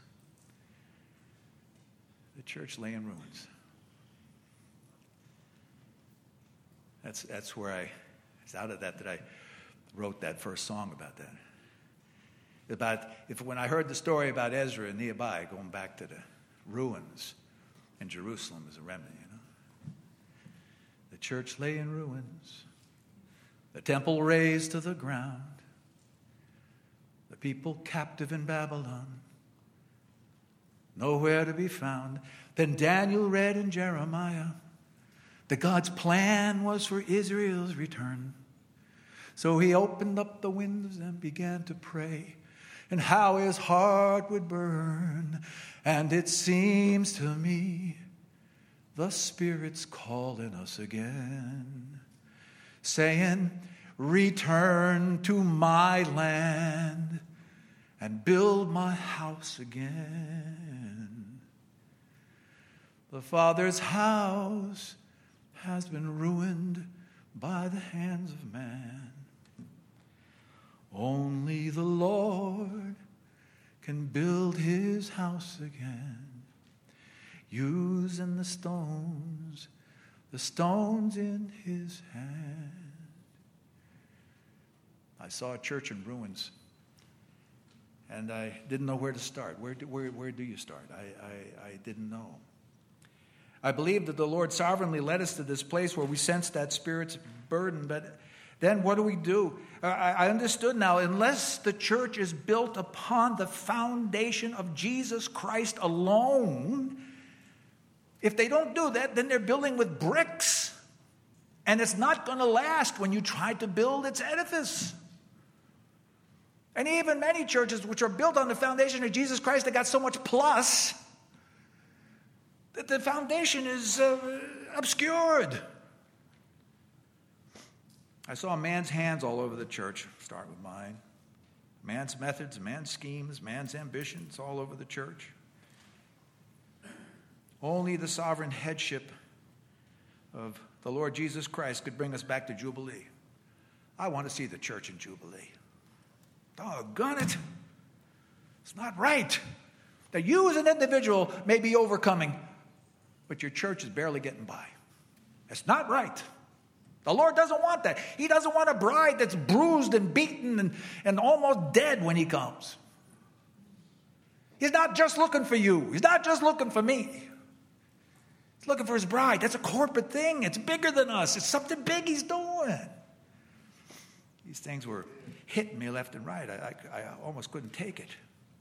The church lay in ruins. That's that's where I, it's out of that that I wrote that first song about that. About if when I heard the story about Ezra and Nehemiah going back to the ruins in Jerusalem as a remnant, you know. The church lay in ruins. The temple razed to the ground. The people captive in Babylon. Nowhere to be found. Then Daniel read in Jeremiah that God's plan was for Israel's return. So he opened up the windows and began to pray, and how his heart would burn. And it seems to me the Spirit's calling us again, saying, return to my land and build my house again. The Father's house has been ruined by the hands of man. Only the Lord can build his house again, using the stones, the stones in his hand. I saw a church in ruins, and I didn't know where to start. Where do, where, where do you start? I, I, I didn't know. I believe that the Lord sovereignly led us to this place where we sensed that Spirit's burden, but then what do we do? I understood now, unless the church is built upon the foundation of Jesus Christ alone, if they don't do that, then they're building with bricks. And it's not going to last when you try to build its edifice. And even many churches which are built on the foundation of Jesus Christ, they got so much plus that the foundation is uh, obscured. I saw man's hands all over the church. Start with mine. Man's methods, man's schemes, man's ambitions all over the church. Only the sovereign headship of the Lord Jesus Christ could bring us back to Jubilee. I want to see the church in Jubilee. Doggone it. It's not right that you as an individual may be overcoming, but your church is barely getting by. It's not right. The Lord doesn't want that. He doesn't want a bride that's bruised and beaten and, and almost dead when he comes. He's not just looking for you. He's not just looking for me. He's looking for his bride. That's a corporate thing. It's bigger than us. It's something big he's doing. These things were hitting me left and right. I, I, I almost couldn't take it.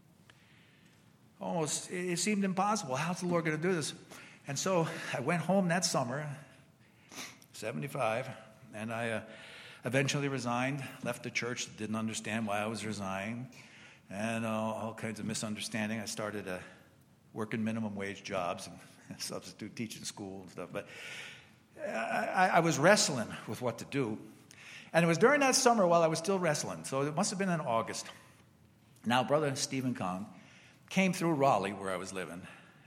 Almost, it seemed impossible. How's the Lord going to do this? And so I went home that summer, seventy-five, and I uh, eventually resigned, left the church, didn't understand why I was resigning, and uh, all kinds of misunderstanding. I started uh, working minimum wage jobs and substitute teaching school and stuff, but I, I was wrestling with what to do. And it was during that summer while I was still wrestling, so it must have been in August. Now, Brother Stephen Kong came through Raleigh, where I was living,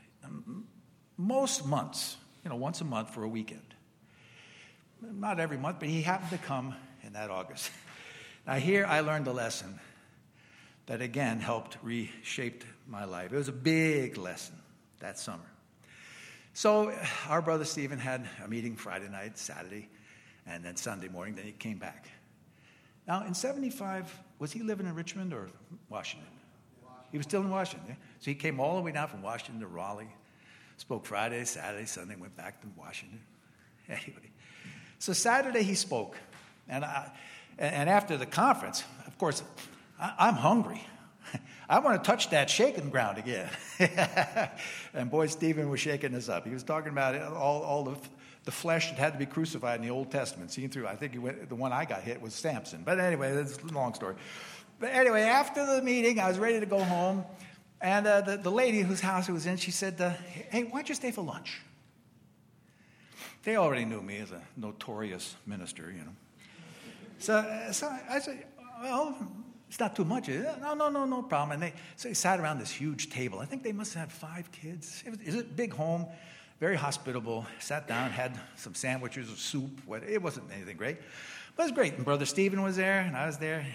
most months, you know, once a month for a weekend. Not every month, but he happened to come in that August. Now here I learned a lesson that again helped reshape my life. It was a big lesson that summer. So our brother Stephen had a meeting Friday night, Saturday, and then Sunday morning, then he came back. Now in seventy-five, was he living in Richmond or Washington? Washington. He was still in Washington. Yeah? So he came all the way down from Washington to Raleigh, spoke Friday, Saturday, Sunday, went back to Washington. Anyway. So Saturday he spoke, and I, and after the conference, of course, I, I'm hungry. I want to touch that shaking ground again. And boy, Stephen was shaking us up. He was talking about all, all the, the flesh that had to be crucified in the Old Testament, seen through. I think he went, the one I got hit was Samson. But anyway, that's a long story. But anyway, after the meeting, I was ready to go home, and uh, the, the lady whose house it was in, she said, uh, hey, why don't you stay for lunch? They already knew me as a notorious minister, you know. So, so I said, well, it's not too much. Is it? No, no, no, no problem. And they, so they sat around this huge table. I think they must have had five kids. It was, it was a big home, very hospitable. Sat down, had some sandwiches or soup. It wasn't anything great, but it was great. And Brother Stephen was there, and I was there.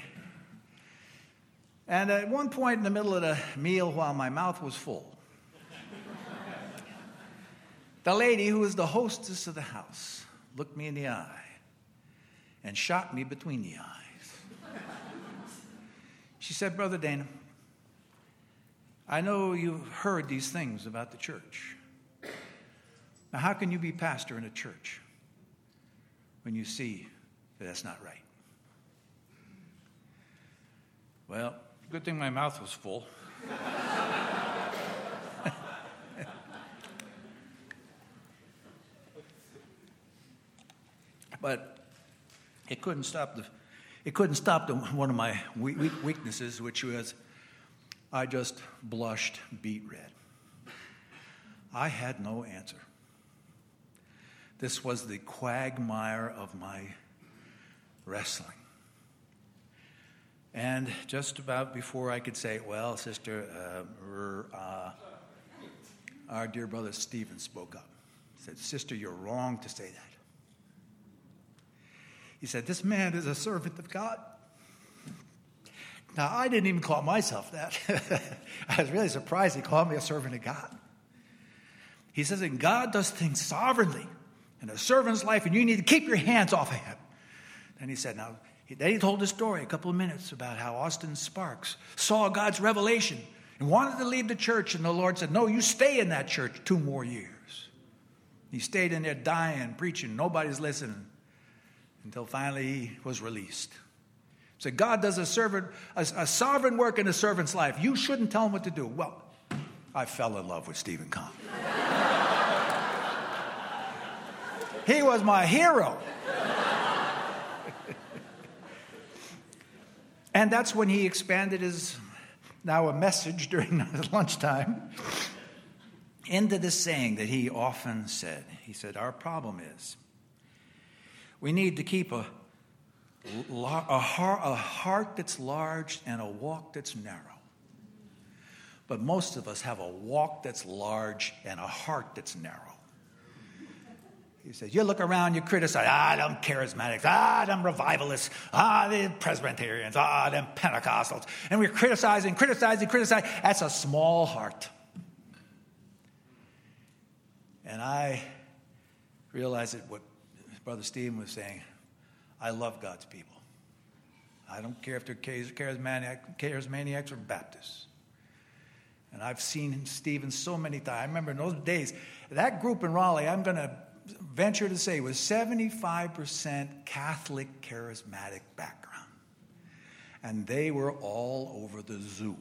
And at one point in the middle of the meal, while my mouth was full, the lady who was the hostess of the house looked me in the eye and shot me between the eyes. She said, Brother Dana, I know you've heard these things about the church. Now, how can you be pastor in a church when you see that that's not right? Well, good thing my mouth was full. But it couldn't stop the, it couldn't stop the, one of my weaknesses, which was I just blushed beet red. I had no answer. This was the quagmire of my wrestling. And just about before I could say, well, sister, uh, uh, our dear brother Stephen spoke up. He said, sister, you're wrong to say that. He said, this man is a servant of God. Now, I didn't even call myself that. I was really surprised he called me a servant of God. He says, and God does things sovereignly in a servant's life, and you need to keep your hands off of him. And he said, now, then he told a story, a couple of minutes, about how Austin Sparks saw God's revelation and wanted to leave the church, and the Lord said, no, you stay in that church two more years. He stayed in there dying, preaching, nobody's listening, until finally he was released. So God does a servant, a, a sovereign work in a servant's life. You shouldn't tell him what to do. Well, I fell in love with Stephen Kahn. He was my hero. And that's when he expanded his, now a message during lunchtime, into this saying that he often said. He said, our problem is we need to keep a, a, heart, a heart that's large and a walk that's narrow. But most of us have a walk that's large and a heart that's narrow. He says, you look around, you criticize, ah, them charismatics, ah, them revivalists, ah, the Presbyterians, ah, them Pentecostals. And we're criticizing, criticizing, criticizing. That's a small heart. And I realized that what Brother Stephen was saying, I love God's people. I don't care if they're charismaniacs, charismaniacs or Baptists. And I've seen Stephen so many times. I remember in those days, that group in Raleigh, I'm going to venture to say, was seventy-five percent Catholic charismatic background. And they were all over the zoo.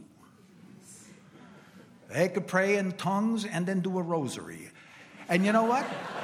They could pray in tongues and then do a rosary. And you know what?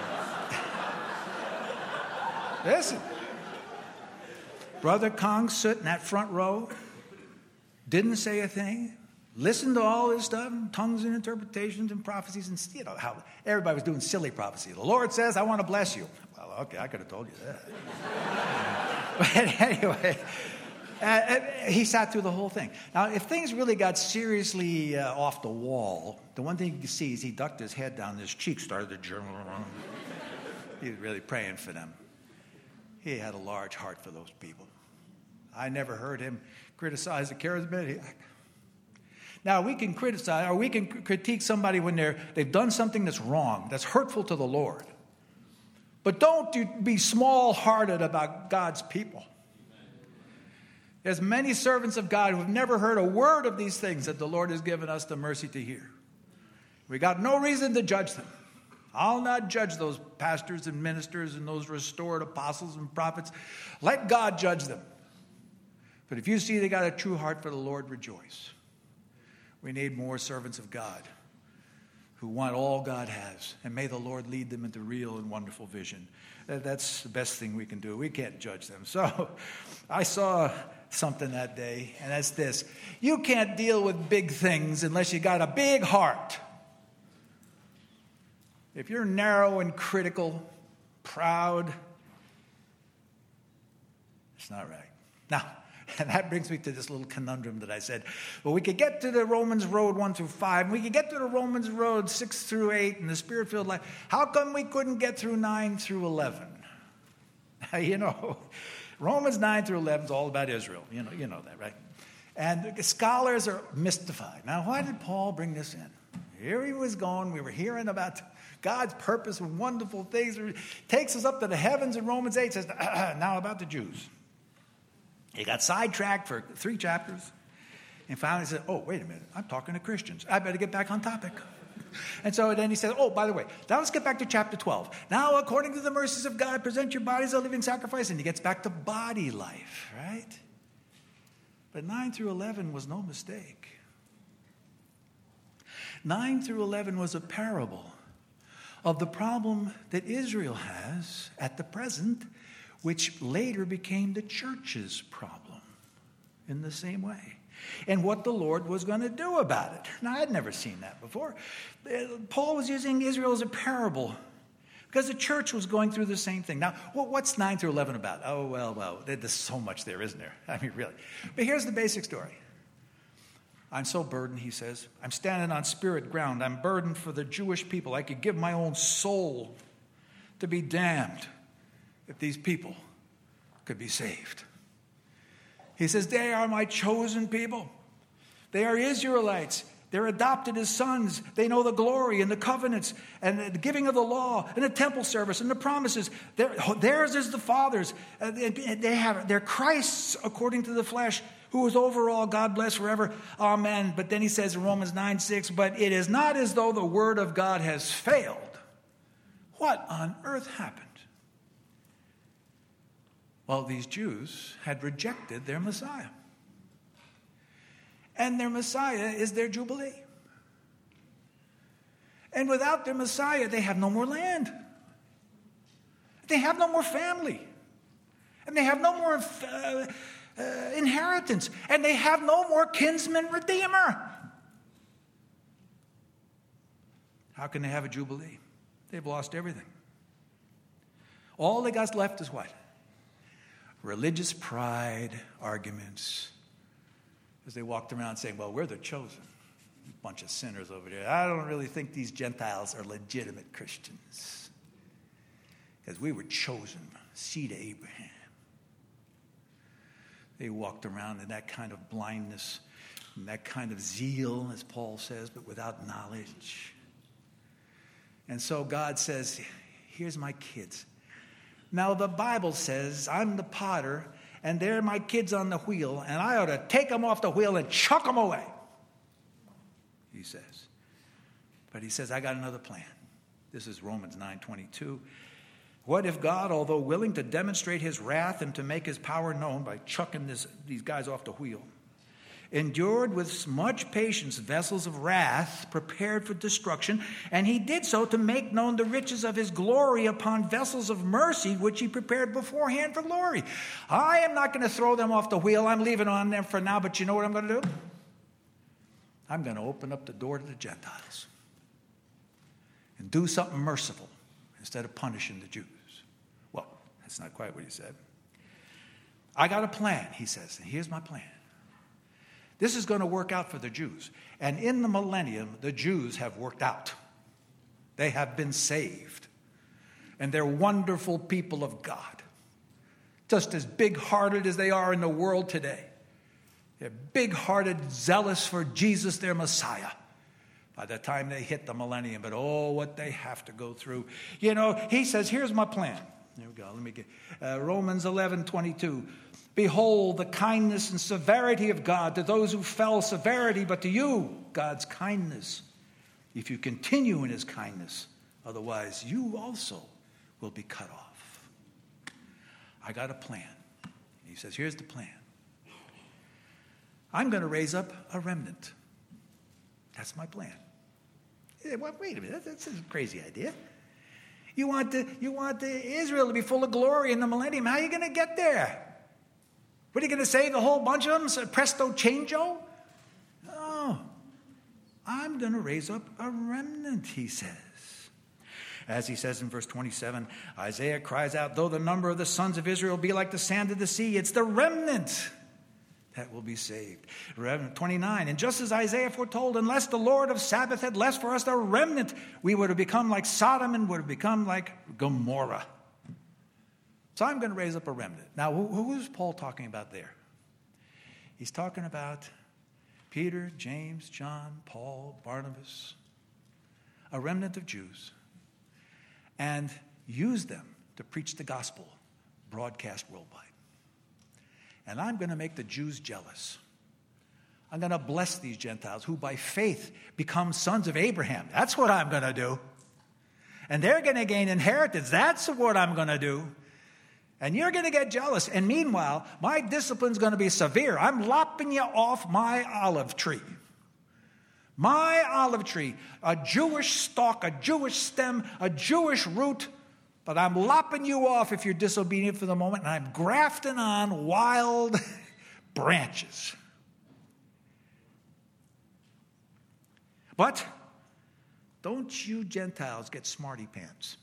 Listen. Brother Kong stood in that front row, didn't say a thing, listened to all this stuff, tongues and interpretations and prophecies, and you know how everybody was doing silly prophecy. The Lord says, I want to bless you. Well, okay, I could have told you that. But anyway, uh, he sat through the whole thing. Now, if things really got seriously uh, off the wall, the one thing you can see is he ducked his head down, his cheeks started to journal. He was really praying for them. He had a large heart for those people. I never heard him criticize the charismatic. Now, we can criticize, or we can critique somebody when they're, they've done something that's wrong, that's hurtful to the Lord. But don't be small-hearted about God's people. There's many servants of God who have never heard a word of these things that the Lord has given us the mercy to hear. We got no reason to judge them. I'll not judge those pastors and ministers and those restored apostles and prophets. Let God judge them. But if you see they got a true heart for the Lord, rejoice. We need more servants of God who want all God has. And may the Lord lead them into real and wonderful vision. That's the best thing we can do. We can't judge them. So I saw something that day, and that's this. You can't deal with big things unless you got a big heart. If you're narrow and critical, proud, it's not right. Now, and that brings me to this little conundrum that I said. Well, we could get to the Romans road one through five. We could get to the Romans road six through eight and the Spirit-filled life. How come we couldn't get through nine through eleven? You know, Romans nine through eleven is all about Israel. You know, you know that, right? And the scholars are mystified. Now, why did Paul bring this in? Here he was going. We were hearing about God's purpose and wonderful things. It takes us up to the heavens in Romans eight. Says, now about the Jews. He got sidetracked for three chapters and finally said, oh, wait a minute, I'm talking to Christians. I better get back on topic. And so then he said, oh, by the way, now let's get back to chapter twelve. Now, according to the mercies of God, present your bodies a living sacrifice. And he gets back to body life, right? But nine through eleven was no mistake. nine through eleven was a parable of the problem that Israel has at the present which later became the church's problem in the same way. And what the Lord was going to do about it. Now, I'd never seen that before. Paul was using Israel as a parable because the church was going through the same thing. Now, what's nine through eleven about? Oh, well, well, there's so much there, isn't there? I mean, really. But here's the basic story. I'm so burdened, he says. I'm standing on spirit ground. I'm burdened for the Jewish people. I could give my own soul to be damned if these people could be saved. He says, they are my chosen people. They are Israelites. They're adopted as sons. They know the glory and the covenants and the giving of the law and the temple service and the promises. They're, theirs is the Father's. Uh, they have, they're Christ's according to the flesh, who is over all, God bless forever. Amen. But then he says in Romans nine six, but it is not as though the word of God has failed. What on earth happened? Well, these Jews had rejected their Messiah. And their Messiah is their Jubilee. And without their Messiah, they have no more land. They have no more family. And they have no more uh, uh, inheritance. And they have no more kinsman redeemer. How can they have a Jubilee? They've lost everything. All they got left is what? Religious pride arguments. As they walked around saying, well, we're the chosen. A bunch of sinners over there. I don't really think these Gentiles are legitimate Christians. Because we were chosen, seed of Abraham. They walked around in that kind of blindness, and that kind of zeal, as Paul says, but without knowledge. And so God says, here's my kids. Now the Bible says, I'm the potter, and they're my kids on the wheel, and I ought to take them off the wheel and chuck them away, he says. But he says, I got another plan. This is Romans nine twenty-two. What if God, although willing to demonstrate his wrath and to make his power known by chucking this, these guys off the wheel, endured with much patience vessels of wrath prepared for destruction, and he did so to make known the riches of his glory upon vessels of mercy, which he prepared beforehand for glory. I am not going to throw them off the wheel. I'm leaving on them for now, but you know what I'm going to do? I'm going to open up the door to the Gentiles and do something merciful instead of punishing the Jews. Well, that's not quite what he said. I got a plan, he says, and here's my plan. This is going to work out for the Jews. And in the millennium, the Jews have worked out. They have been saved. And they're wonderful people of God. Just as big-hearted as they are in the world today. They're big-hearted, zealous for Jesus, their Messiah. By the time they hit the millennium. But oh, what they have to go through. You know, he says, here's my plan. There we go. Let me get uh, Romans eleven twenty-two. Behold the kindness and severity of God to those who fell, severity, but to you, God's kindness, if you continue in his kindness. Otherwise, you also will be cut off. I got a plan. He says, here's the plan. I'm going to raise up a remnant. That's my plan. Wait a minute, that's a crazy idea. You want the, you want the Israel to be full of glory in the millennium. How are you going to get there? What are you going to save a whole bunch of them? So presto changeo? No. I'm going to raise up a remnant, he says. As he says in verse twenty-seven, Isaiah cries out, though the number of the sons of Israel be like the sand of the sea, it's the remnant that will be saved. twenty-nine, and just as Isaiah foretold, unless the Lord of Sabbath had left for us a remnant, we would have become like Sodom and would have become like Gomorrah. So I'm going to raise up a remnant. Now, who, who is Paul talking about there? He's talking about Peter, James, John, Paul, Barnabas, a remnant of Jews, and use them to preach the gospel, broadcast worldwide. And I'm going to make the Jews jealous. I'm going to bless these Gentiles who by faith become sons of Abraham. That's what I'm going to do. And they're going to gain inheritance. That's what I'm going to do. And you're going to get jealous. And meanwhile, my discipline's going to be severe. I'm lopping you off my olive tree. My olive tree, a Jewish stalk, a Jewish stem, a Jewish root, But I'm lopping you off if you're disobedient for the moment, and I'm grafting on wild branches. But don't you Gentiles get smarty pants.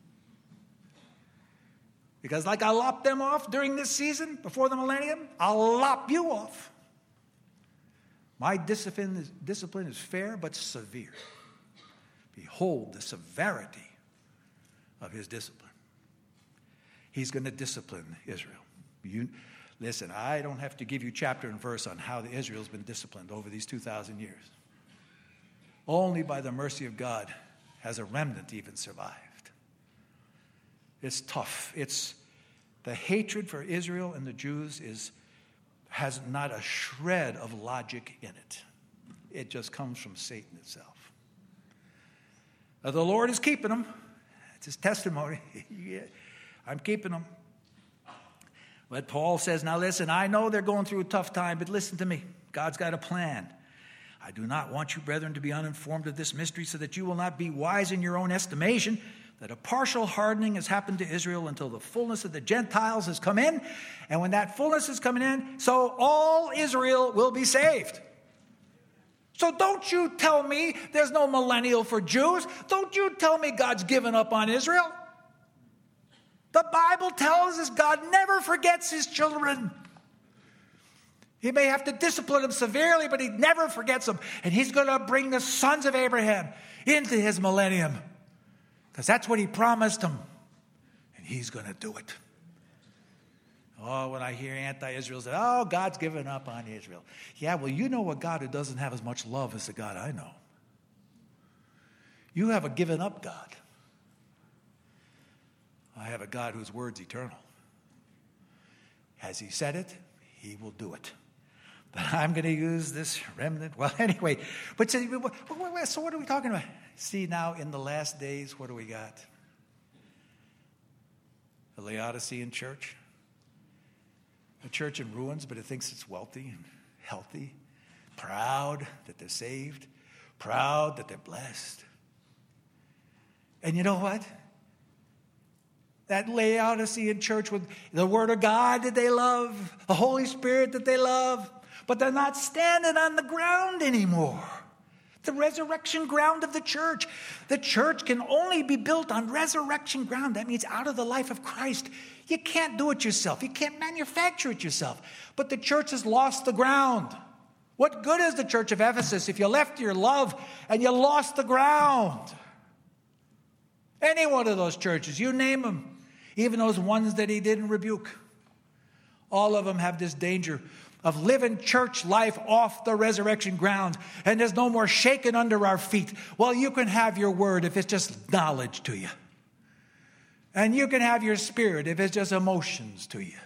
Because like I lopped them off during this season, before the millennium, I'll lop you off. My discipline is, discipline is fair but severe. Behold the severity of his discipline. He's going to discipline Israel. You, listen, I don't have to give you chapter and verse on how Israel's been disciplined over these two thousand years. Only by the mercy of God has a remnant even survived. It's tough. It's the hatred for Israel and the Jews is has not a shred of logic in it. It just comes from Satan itself. Now, the Lord is keeping them. It's his testimony. Yeah, I'm keeping them. But Paul says, now listen, I know they're going through a tough time, but listen to me. God's got a plan. I do not want you, brethren, to be uninformed of this mystery, so that you will not be wise in your own estimation, that a partial hardening has happened to Israel until the fullness of the Gentiles has come in. And when that fullness is coming in, so all Israel will be saved. So don't you tell me there's no millennial for Jews. Don't you tell me God's given up on Israel. The Bible tells us God never forgets his children. He may have to discipline them severely, but he never forgets them. And he's going to bring the sons of Abraham into his millennium. Because that's what he promised them. And he's going to do it. Oh, when I hear anti-Israel say, oh, God's given up on Israel. Yeah, well, you know a God who doesn't have as much love as the God I know. You have a given up God. I have a God whose word's eternal. Has he said it? He will do it. But I'm going to use this remnant. Well, anyway, but so, so what are we talking about? See, now in the last days, what do we got? A Laodicean church. A church in ruins, but it thinks it's wealthy and healthy. Proud that they're saved. Proud that they're blessed. And you know what? That Laodicean church with the Word of God that they love, the Holy Spirit that they love, but they're not standing on the ground anymore. The resurrection ground of the church. The church can only be built on resurrection ground. That means out of the life of Christ. You can't do it yourself. You can't manufacture it yourself. But the church has lost the ground. What good is the church of Ephesus if you left your love and you lost the ground? Any one of those churches, you name them. Even those ones that he didn't rebuke. All of them have this danger of living church life off the resurrection ground. And there's no more shaking under our feet. Well, you can have your word if it's just knowledge to you. And you can have your spirit if it's just emotions to you.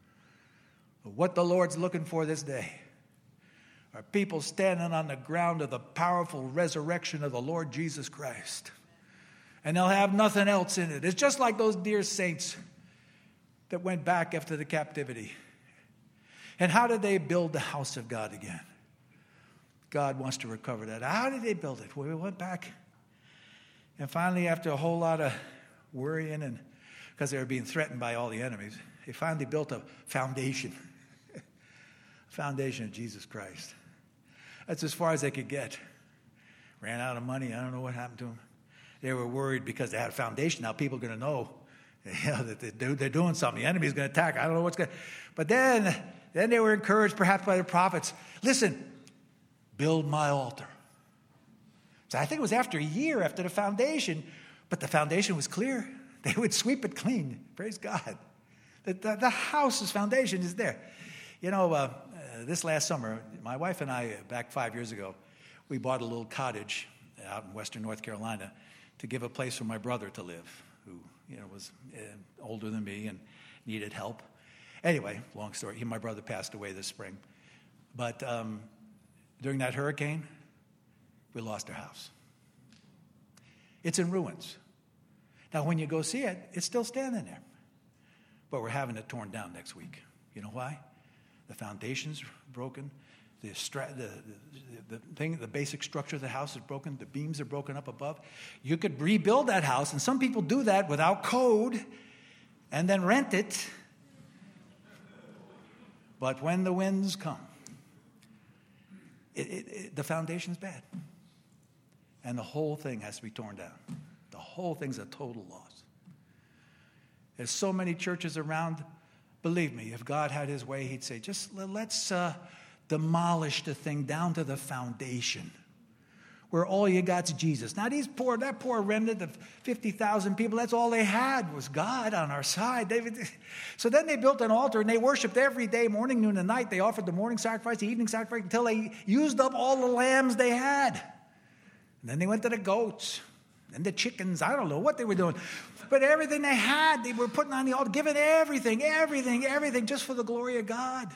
But what the Lord's looking for this day are people standing on the ground of the powerful resurrection of the Lord Jesus Christ. And they'll have nothing else in it. It's just like those dear saints that went back after the captivity. And how did they build the house of God again? God wants to recover that. How did they build it? Well, we went back. And finally, after a whole lot of worrying, and because they were being threatened by all the enemies, they finally built a foundation. a foundation of Jesus Christ. That's as far as they could get. Ran out of money. I don't know what happened to them. They were worried because they had a foundation. Now people are going to know, you know that they're doing something. The enemy's going to attack. I don't know what's going to... But then, then they were encouraged perhaps by the prophets. Listen, build my altar. So I think it was after a year after the foundation, but the foundation was clear. They would sweep it clean. Praise God. The, the, the house's foundation is there. You know, uh, uh, this last summer, my wife and I, back five years ago, we bought a little cottage out in western North Carolina to give a place for my brother to live, who, you know, was uh, older than me and needed help. Anyway, long story. He, my brother passed away this spring. But um, during that hurricane, we lost our house. It's in ruins. Now, when you go see it, it's still standing there. But we're having it torn down next week. You know why? The foundation's broken. The, stra- the, the, the thing, the basic structure of the house is broken. The beams are broken up above. You could rebuild that house, and some people do that without code and then rent it. But when the winds come, it, it, it, the foundation's bad. And the whole thing has to be torn down. The whole thing's a total loss. There's so many churches around. Believe me, if God had his way, he'd say, just let's uh, demolish the thing down to the foundation, where all you got's Jesus. Now, these poor, that poor remnant of fifty thousand people, that's all they had was God on our side. They, so then they built an altar, and they worshiped every day, morning, noon, and night. They offered the morning sacrifice, the evening sacrifice, until they used up all the lambs they had. And then they went to the goats and the chickens. I don't know what they were doing. But everything they had, they were putting on the altar, giving everything, everything, everything, just for the glory of God.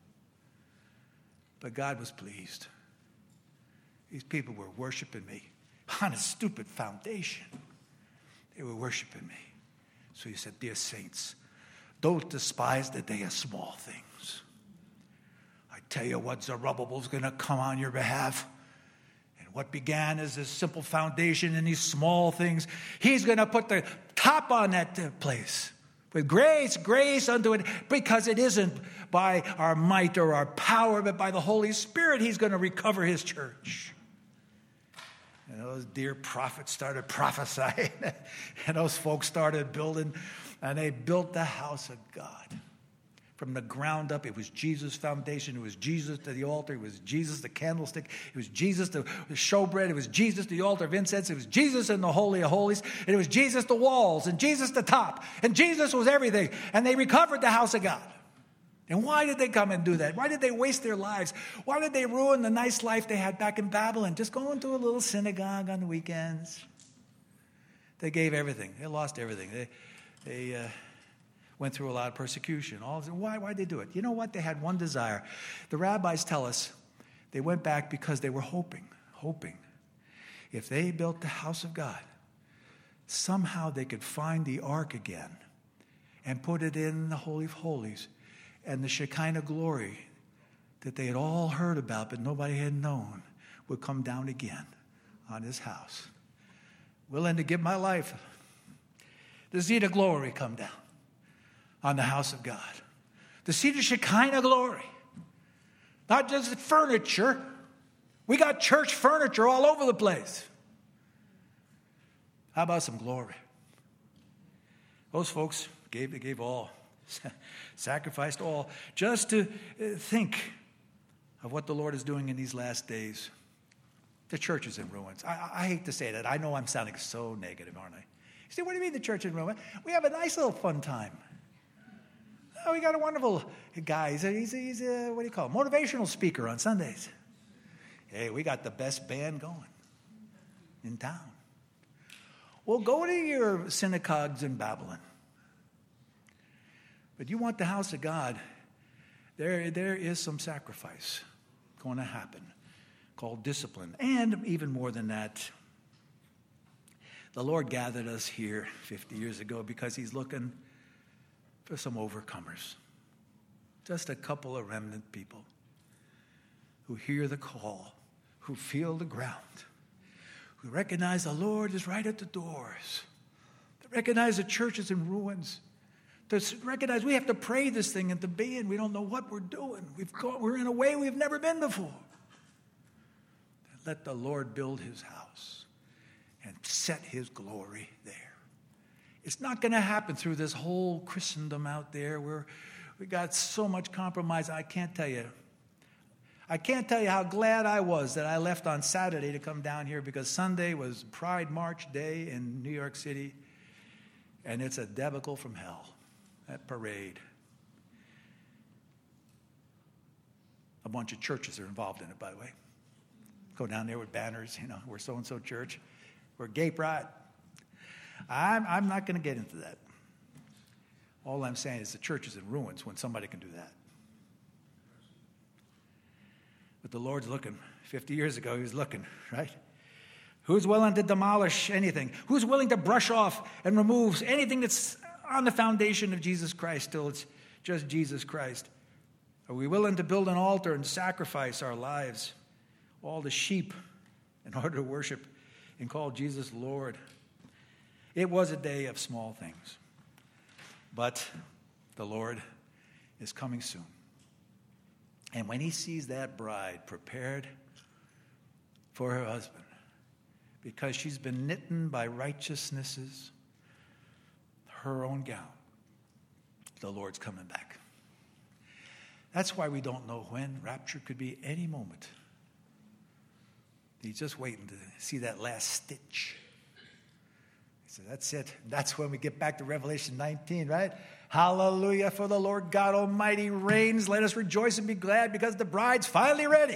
But God was pleased. These people were worshiping me on a stupid foundation. They were worshiping me. So he said, dear saints, don't despise the day of small things. I tell you what, Zerubbabel's going to come on your behalf. And what began as this simple foundation and these small things, he's going to put the top on that place. With grace, grace unto it, because it isn't by our might or our power, but by the Holy Spirit, he's going to recover his church. And those dear prophets started prophesying, and those folks started building, and they built the house of God. From the ground up, it was Jesus' foundation. It was Jesus to the altar. It was Jesus the candlestick. It was Jesus the showbread. It was Jesus the altar of incense. It was Jesus in the Holy of Holies. And it was Jesus the walls, and Jesus the top. And Jesus was everything. And they recovered the house of God. And why did they come and do that? Why did they waste their lives? Why did they ruin the nice life they had back in Babylon? Just going to a little synagogue on the weekends. They gave everything. They lost everything. They... they uh, went through a lot of persecution. All why why did they do it? You know what? They had one desire. The rabbis tell us they went back because they were hoping, hoping. If they built the house of God, somehow they could find the ark again and put it in the Holy of Holies, and the Shekinah glory that they had all heard about but nobody had known would come down again on his house. Willing to give my life to see the glory come down on the house of God. To see the Shekinah glory. Not just furniture. We got church furniture all over the place. How about some glory? Those folks gave, they gave all. Sacrificed all. Just to think of what the Lord is doing in these last days. The church is in ruins. I, I hate to say that. I know I'm sounding so negative, aren't I? You say, what do you mean the church is in ruins? We have a nice little fun time. Oh, we got a wonderful guy. He's a, he's a, he's a what do you call it? Motivational speaker on Sundays. Hey, we got the best band going in town. Well, go to your synagogues in Babylon. But you want the house of God, there, there is some sacrifice going to happen called discipline. And even more than that, the Lord gathered us here fifty years ago because he's looking for some overcomers. Just a couple of remnant people who hear the call, who feel the ground, who recognize the Lord is right at the doors, that recognize the church is in ruins, to recognize we have to pray this thing into being. We don't know what we're doing. We've got, we're in a way we've never been before. Let the Lord build his house and set his glory there. It's not going to happen through this whole Christendom out there where we got so much compromise. I can't tell you. I can't tell you how glad I was that I left on Saturday to come down here, because Sunday was Pride March Day in New York City, and it's a debacle from hell, that parade. A bunch of churches are involved in it, by the way. Go down there with banners, you know, we're so-and-so church. We're gay pride. I'm, I'm not going to get into that. All I'm saying is the church is in ruins when somebody can do that. But the Lord's looking. fifty years ago, he was looking, right? Who's willing to demolish anything? Who's willing to brush off and remove anything that's on the foundation of Jesus Christ till it's just Jesus Christ? Are we willing to build an altar and sacrifice our lives, all the sheep, in order to worship and call Jesus Lord? It was a day of small things, but the Lord is coming soon. And when he sees that bride prepared for her husband, because she's been knitten by righteousnesses, her own gown, the Lord's coming back. That's why we don't know when. Rapture could be any moment. He's just waiting to see that last stitch. He said, that's it. That's when we get back to Revelation nineteen, right? Hallelujah, for the Lord God Almighty reigns. Let us rejoice and be glad because the bride's finally ready.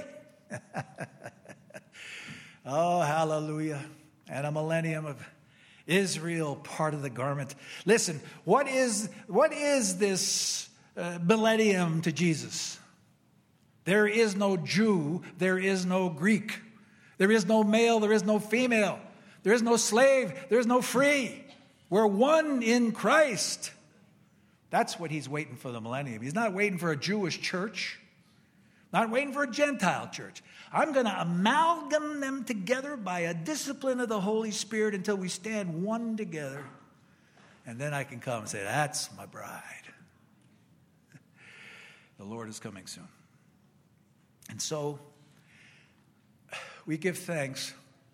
Oh, hallelujah. And a millennium of Israel, part of the garment. Listen, what is, what is this uh, millennium to Jesus? There is no Jew. There is no Greek. There is no male. There is no female. There is no slave. There is no free. We're one in Christ. That's what he's waiting for the millennium. He's not waiting for a Jewish church. Not waiting for a Gentile church. I'm going to amalgam them together by a discipline of the Holy Spirit until we stand one together. And then I can come and say, that's my bride. The Lord is coming soon. And so we give thanks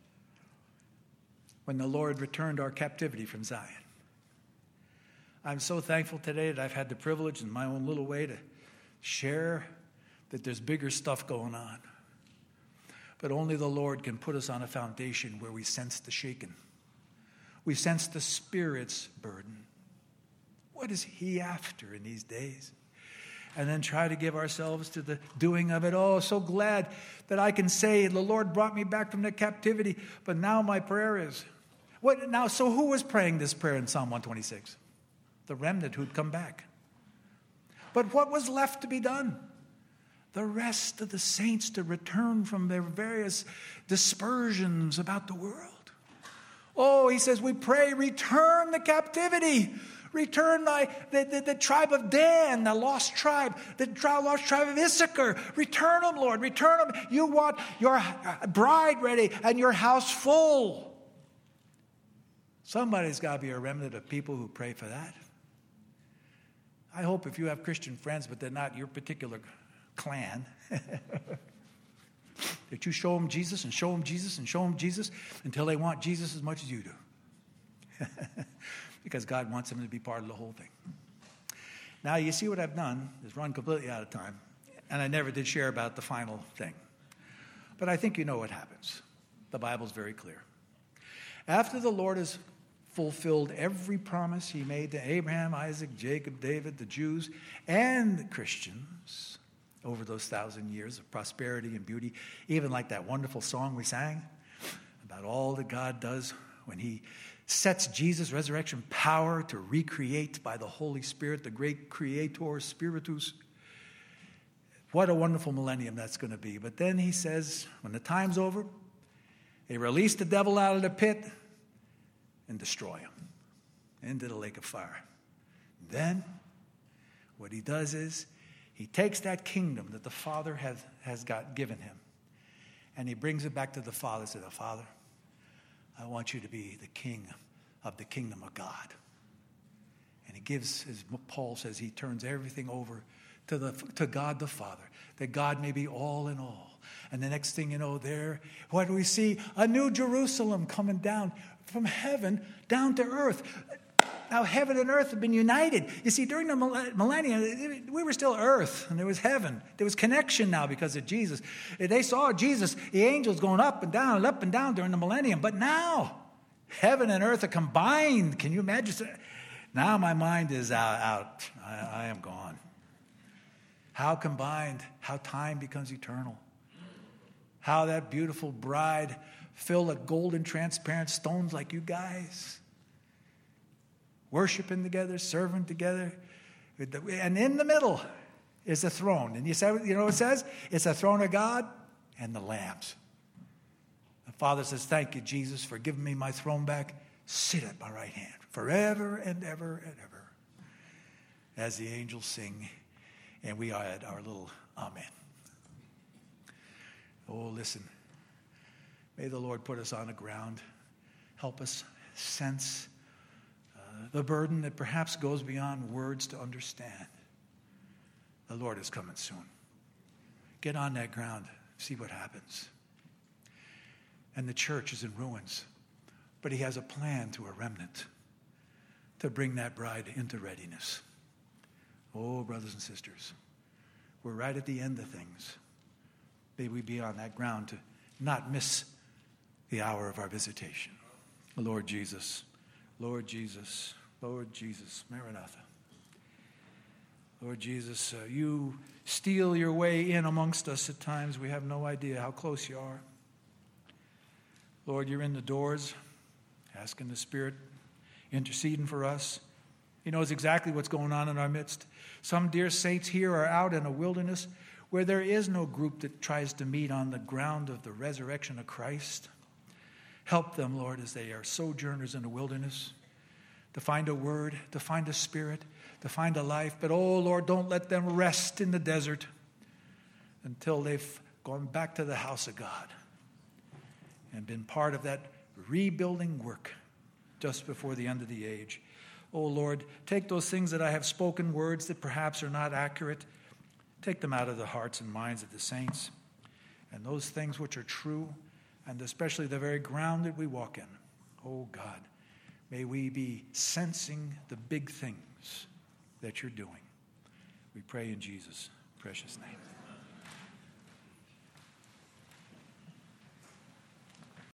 when the Lord returned our captivity from Zion. I'm so thankful today that I've had the privilege in my own little way to share that there's bigger stuff going on. But only the Lord can put us on a foundation where we sense the shaking. We sense the Spirit's burden. What is he after in these days? And then try to give ourselves to the doing of it. Oh, so glad that I can say the Lord brought me back from the captivity. But now my prayer is, what now? So who was praying this prayer in Psalm one twenty-six? The remnant who'd come back. But what was left to be done? The rest of the saints to return from their various dispersions about the world. Oh, he says, we pray, return the captivity. Return my, the, the, the tribe of Dan, the lost tribe, the tri- lost tribe of Issachar. Return them, Lord. Return them. You want your bride ready and your house full. Somebody's got to be a remnant of people who pray for that. I hope if you have Christian friends, but they're not your particular clan, that you show them Jesus and show them Jesus and show them Jesus until they want Jesus as much as you do. Because God wants them to be part of the whole thing. Now, you see what I've done is run completely out of time. And I never did share about the final thing. But I think you know what happens. The Bible's very clear. After the Lord has fulfilled every promise he made to Abraham, Isaac, Jacob, David, the Jews, and the Christians over those thousand years of prosperity and beauty, even like that wonderful song we sang about all that God does when he sets Jesus' resurrection power to recreate by the Holy Spirit, the great creator spiritus. What a wonderful millennium that's going to be. But then he says, when the time's over, they release the devil out of the pit and destroy him into the lake of fire. Then what he does is he takes that kingdom that the Father has, has got given him, and he brings it back to the Father and says, Father, I want you to be the king of the kingdom of God. And he gives, as Paul says, he turns everything over to the to God the Father, that God may be all in all. And the next thing you know, there, what do we see? A new Jerusalem coming down from heaven down to earth. Now, heaven and earth have been united. You see, during the millennium, we were still earth, and there was heaven. There was connection now because of Jesus. They saw Jesus, the angels going up and down, up and down during the millennium. But now, heaven and earth are combined. Can you imagine? Now my mind is out. out. I, I am gone. How combined, how time becomes eternal. How that beautiful bride filled with golden transparent stones like you guys. Worshiping together, serving together. And in the middle is the throne. And you, say, you know what it says? It's the throne of God and the lambs. The Father says, thank you, Jesus, for giving me my throne back. Sit at my right hand forever and ever and ever. As the angels sing, And we add our little amen. Oh, listen. May the Lord put us on the ground. Help us sense uh, the burden that perhaps goes beyond words to understand. The Lord is coming soon. Get on that ground. See what happens. And the church is in ruins. But he has a plan to a remnant to bring that bride into readiness. Oh, brothers and sisters, we're right at the end of things. May we be on that ground to not miss the hour of our visitation. Lord Jesus, Lord Jesus, Lord Jesus, Maranatha. Lord Jesus, uh, you steal your way in amongst us at times. We have no idea how close you are. Lord, you're in the doors, asking the Spirit, interceding for us. He knows exactly what's going on in our midst. Some dear saints here are out in a wilderness where there is no group that tries to meet on the ground of the resurrection of Christ. Help them, Lord, as they are sojourners in the wilderness, to find a word, to find a spirit, to find a life. But, oh, Lord, don't let them rest in the desert until they've gone back to the house of God and been part of that rebuilding work just before the end of the age. Oh, Lord, take those things that I have spoken, words that perhaps are not accurate, take them out of the hearts and minds of the saints, and those things which are true, and especially the very ground that we walk in. Oh, God, may we be sensing the big things that you're doing. We pray in Jesus' precious name.